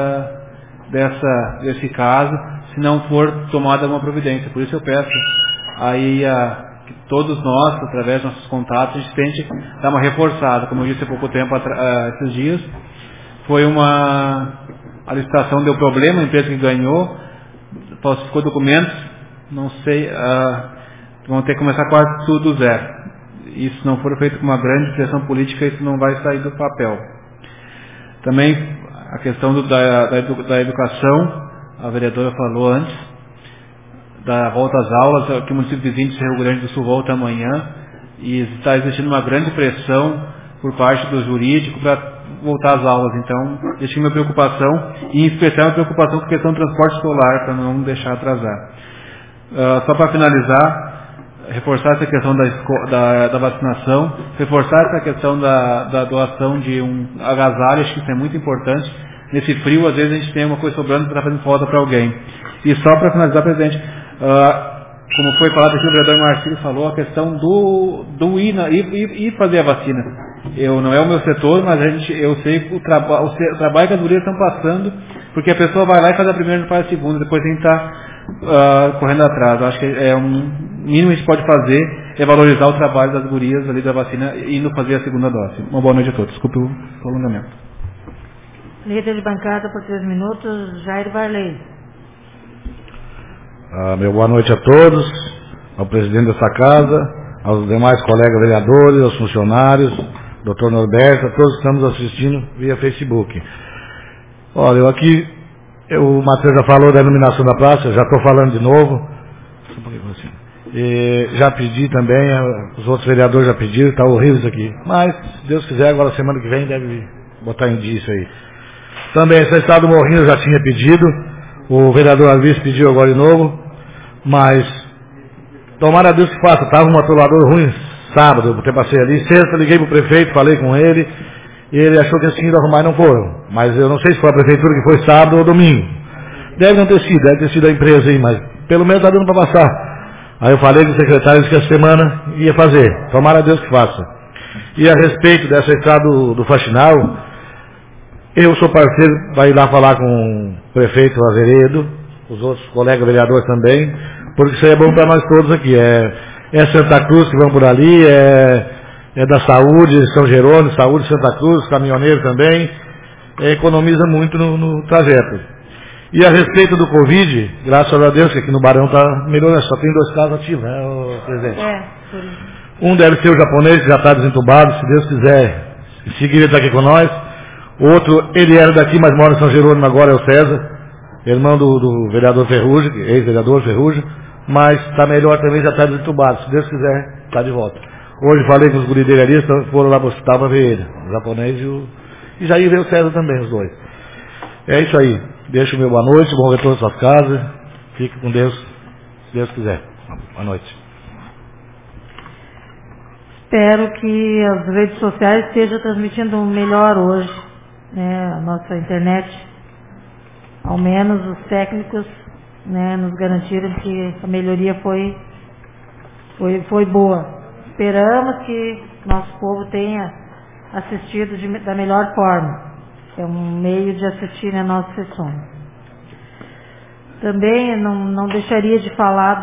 caso, se não for tomada uma providência. Por isso eu peço aí que todos nós, através dos nossos contatos, a gente tente dar uma reforçada. Como eu disse há pouco tempo, esses dias, foi a licitação deu problema, a empresa que ganhou, falsificou documentos, não sei, vão ter que começar quase tudo do zero. E se não for feito com uma grande pressão política, isso não vai sair do papel. Também a questão da educação, a vereadora falou antes, da volta às aulas, que o município vizinho de Rio Grande do Sul volta amanhã, e está existindo uma grande pressão por parte do jurídico para voltar às aulas. Então, deixei minha preocupação, e em especial a preocupação com a questão do transporte escolar, para não deixar atrasar. Só para finalizar, reforçar essa questão da vacinação, reforçar essa questão da doação de um agasalho, acho que isso é muito importante. Nesse frio, às vezes a gente tem uma coisa sobrando que está fazendo falta para alguém. E só para finalizar, presidente, como foi falado aqui, o vereador Marcílio falou, a questão do ir fazer a vacina. Não é o meu setor, mas eu sei o trabalho que as gurias estão passando, porque a pessoa vai lá e faz a primeira, não faz a segunda, depois tem que estar correndo atrás. Eu acho que é um mínimo que a gente pode fazer, é valorizar o trabalho das gurias ali da vacina e indo fazer a segunda dose. Uma boa noite a todos. Desculpe o prolongamento. Líder de bancada por 3 minutos, Jair Varley. Meu boa noite a todos, ao presidente dessa casa, aos demais colegas vereadores, aos funcionários, doutor Norberto, a todos que estamos assistindo via Facebook. Olha, o Matheus já falou da iluminação da praça, já estou falando de novo. Já pedi também, os outros vereadores já pediram, está horrível isso aqui. Mas, se Deus quiser, agora semana que vem deve botar em dia isso aí. Também, essa estrada do Morrinho eu já tinha pedido, o vereador Alves pediu agora de novo, mas tomara a Deus que faça. Estava um atolador ruim sábado, eu passei ali, sexta, liguei para o prefeito, falei com ele, e ele achou que tinha ido arrumar e não foram. Mas eu não sei se foi a prefeitura que foi sábado ou domingo. Deve ter sido a empresa aí, mas pelo menos está dando para passar. Aí eu falei com o secretário que a semana ia fazer. Tomara a Deus que faça. E a respeito dessa estrada do Faxinal, eu sou parceiro, vai ir lá falar com o prefeito Azeredo, os outros colegas vereadores também, porque isso aí é bom para nós todos aqui. É Santa Cruz que vão por ali, é da saúde, São Jerônimo, saúde Santa Cruz, caminhoneiro também, economiza muito no trajeto. E a respeito do Covid, graças a Deus que aqui no Barão está melhorando, só tem 2 casos ativos, né, presidente? Um deve ser o japonês, que já está desentubado, se Deus quiser, em seguida ele está aqui com nós. Outro, ele era daqui, mas mora em São Jerônimo agora, é o César, irmão do vereador Ferrugem, ex-vereador Ferrugem, mas está melhor também, já está desentubado, se Deus quiser, está de volta. Hoje falei com os guris dele ali, foram lá para o hospital para ver ele, o japonês e já ia ver o César também, os dois. É isso aí. Deixo o meu boa noite, bom retorno às suas casas. Fique com Deus, se Deus quiser. Boa noite. Espero que as redes sociais estejam transmitindo melhor hoje, né, a nossa internet. Ao menos os técnicos, né, nos garantiram que a melhoria foi boa. Esperamos que nosso povo tenha assistido da melhor forma. É um meio de assistir às nossas sessões. Também não deixaria de falar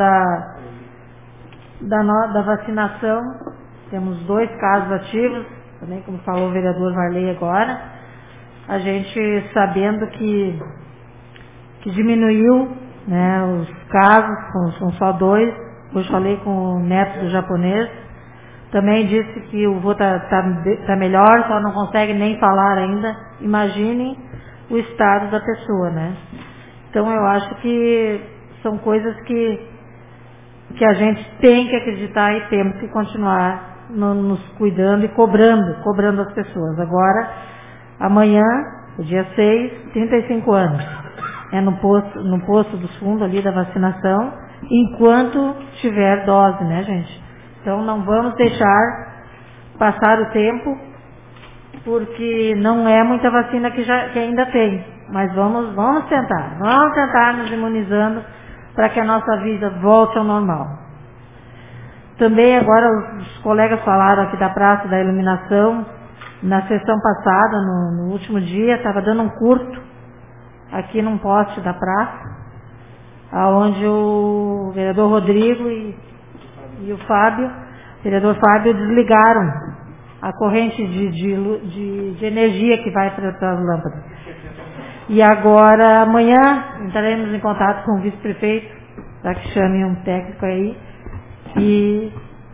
da vacinação. Temos 2 casos ativos, também como falou o vereador Varley agora. A gente sabendo que diminuiu, né, os casos, são só 2. Hoje falei com o neto do japonês. Também disse que o vô tá melhor, só não consegue nem falar ainda. Imaginem o estado da pessoa, né? Então eu acho que são coisas que a gente tem que acreditar e temos que continuar nos cuidando e cobrando as pessoas. Agora, amanhã, o dia 6, 35 anos. É no posto dos fundos ali da vacinação, enquanto tiver dose, né, gente? Então não vamos deixar passar o tempo, porque não é muita vacina que ainda tem. Mas vamos tentar nos imunizando para que a nossa vida volte ao normal. Também agora os colegas falaram aqui da praça da iluminação. Na sessão passada, no último dia, estava dando um curto aqui num poste da praça, aonde o vereador Rodrigo e o vereador Fábio desligaram a corrente de energia que vai para as lâmpadas. E agora, amanhã, entraremos em contato com o vice-prefeito, para que chame um técnico aí e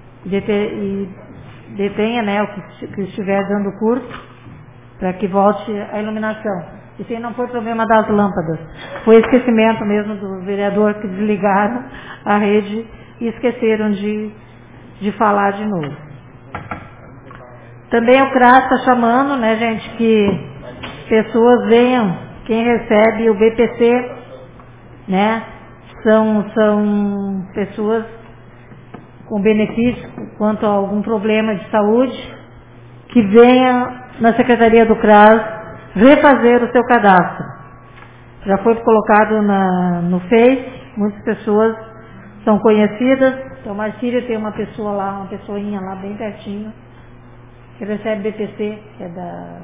detenha, né, o que estiver dando curto, para que volte a iluminação. E se não foi problema das lâmpadas, foi esquecimento mesmo do vereador, que desligaram a rede e esqueceram de falar de novo. Também o CRAS está chamando, né, gente, que pessoas venham, quem recebe o BPC, né, são pessoas com benefício quanto a algum problema de saúde, que venham na Secretaria do CRAS refazer o seu cadastro. Já foi colocado no Face, muitas pessoas são conhecidas. Então, Marcílio tem uma pessoinha lá bem pertinho, que recebe BPC, que é da...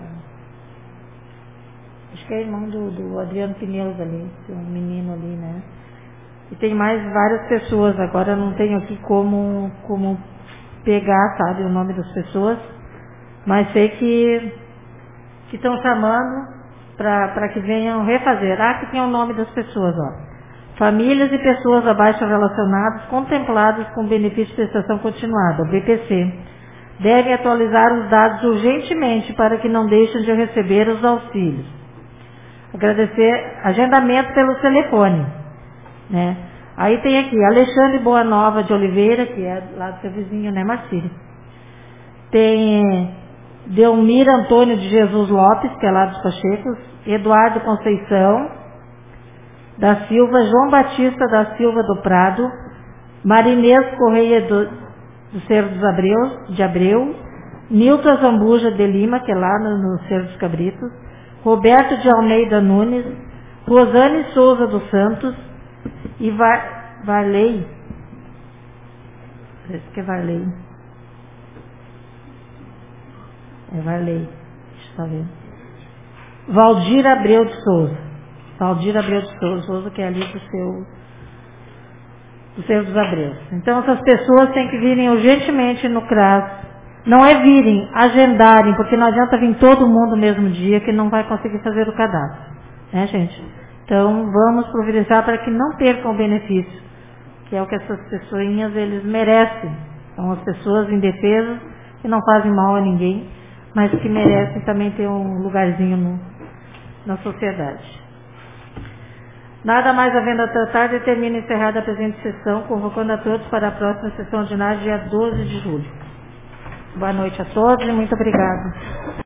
Acho que é irmão do Adriano Pneus ali, tem um menino ali, né? E tem mais várias pessoas, agora eu não tenho aqui como pegar, sabe, o nome das pessoas, mas sei que estão chamando para que venham refazer. Aqui tem o nome das pessoas, ó. Famílias e pessoas abaixo relacionadas contempladas com benefício de prestação continuada, BPC, devem atualizar os dados urgentemente para que não deixem de receber os auxílios. Agradecer agendamento pelo telefone, né? Aí tem aqui Alexandre Boa Nova de Oliveira, que é lá do seu vizinho, né, Marcílio? Tem Delmir Antônio de Jesus Lopes, que é lá dos Pachecos, Eduardo Conceição da Silva, João Batista da Silva do Prado, Marinês Correia do Cerro de Abreu, Nilton Zambuja de Lima, que é lá no Cerro dos Cabritos, Roberto de Almeida Nunes, Rosane Souza dos Santos e Varley, parece que é Varley, deixa eu ver, Valdir Abreu de Souza, que é ali do Cerro dos Abreus. Então essas pessoas têm que virem urgentemente no CRAS. Não é virem, agendarem, porque não adianta vir todo mundo no mesmo dia que não vai conseguir fazer o cadastro, né, gente? Então vamos providenciar para que não percam o benefício, que é o que essas pessoinhas eles merecem. São as pessoas indefesas que não fazem mal a ninguém, mas que merecem também ter um lugarzinho na sociedade. Nada mais havendo a tratar, determina encerrada a presente sessão, convocando a todos para a próxima sessão ordinária, dia 12 de julho. Boa noite a todos e muito obrigada.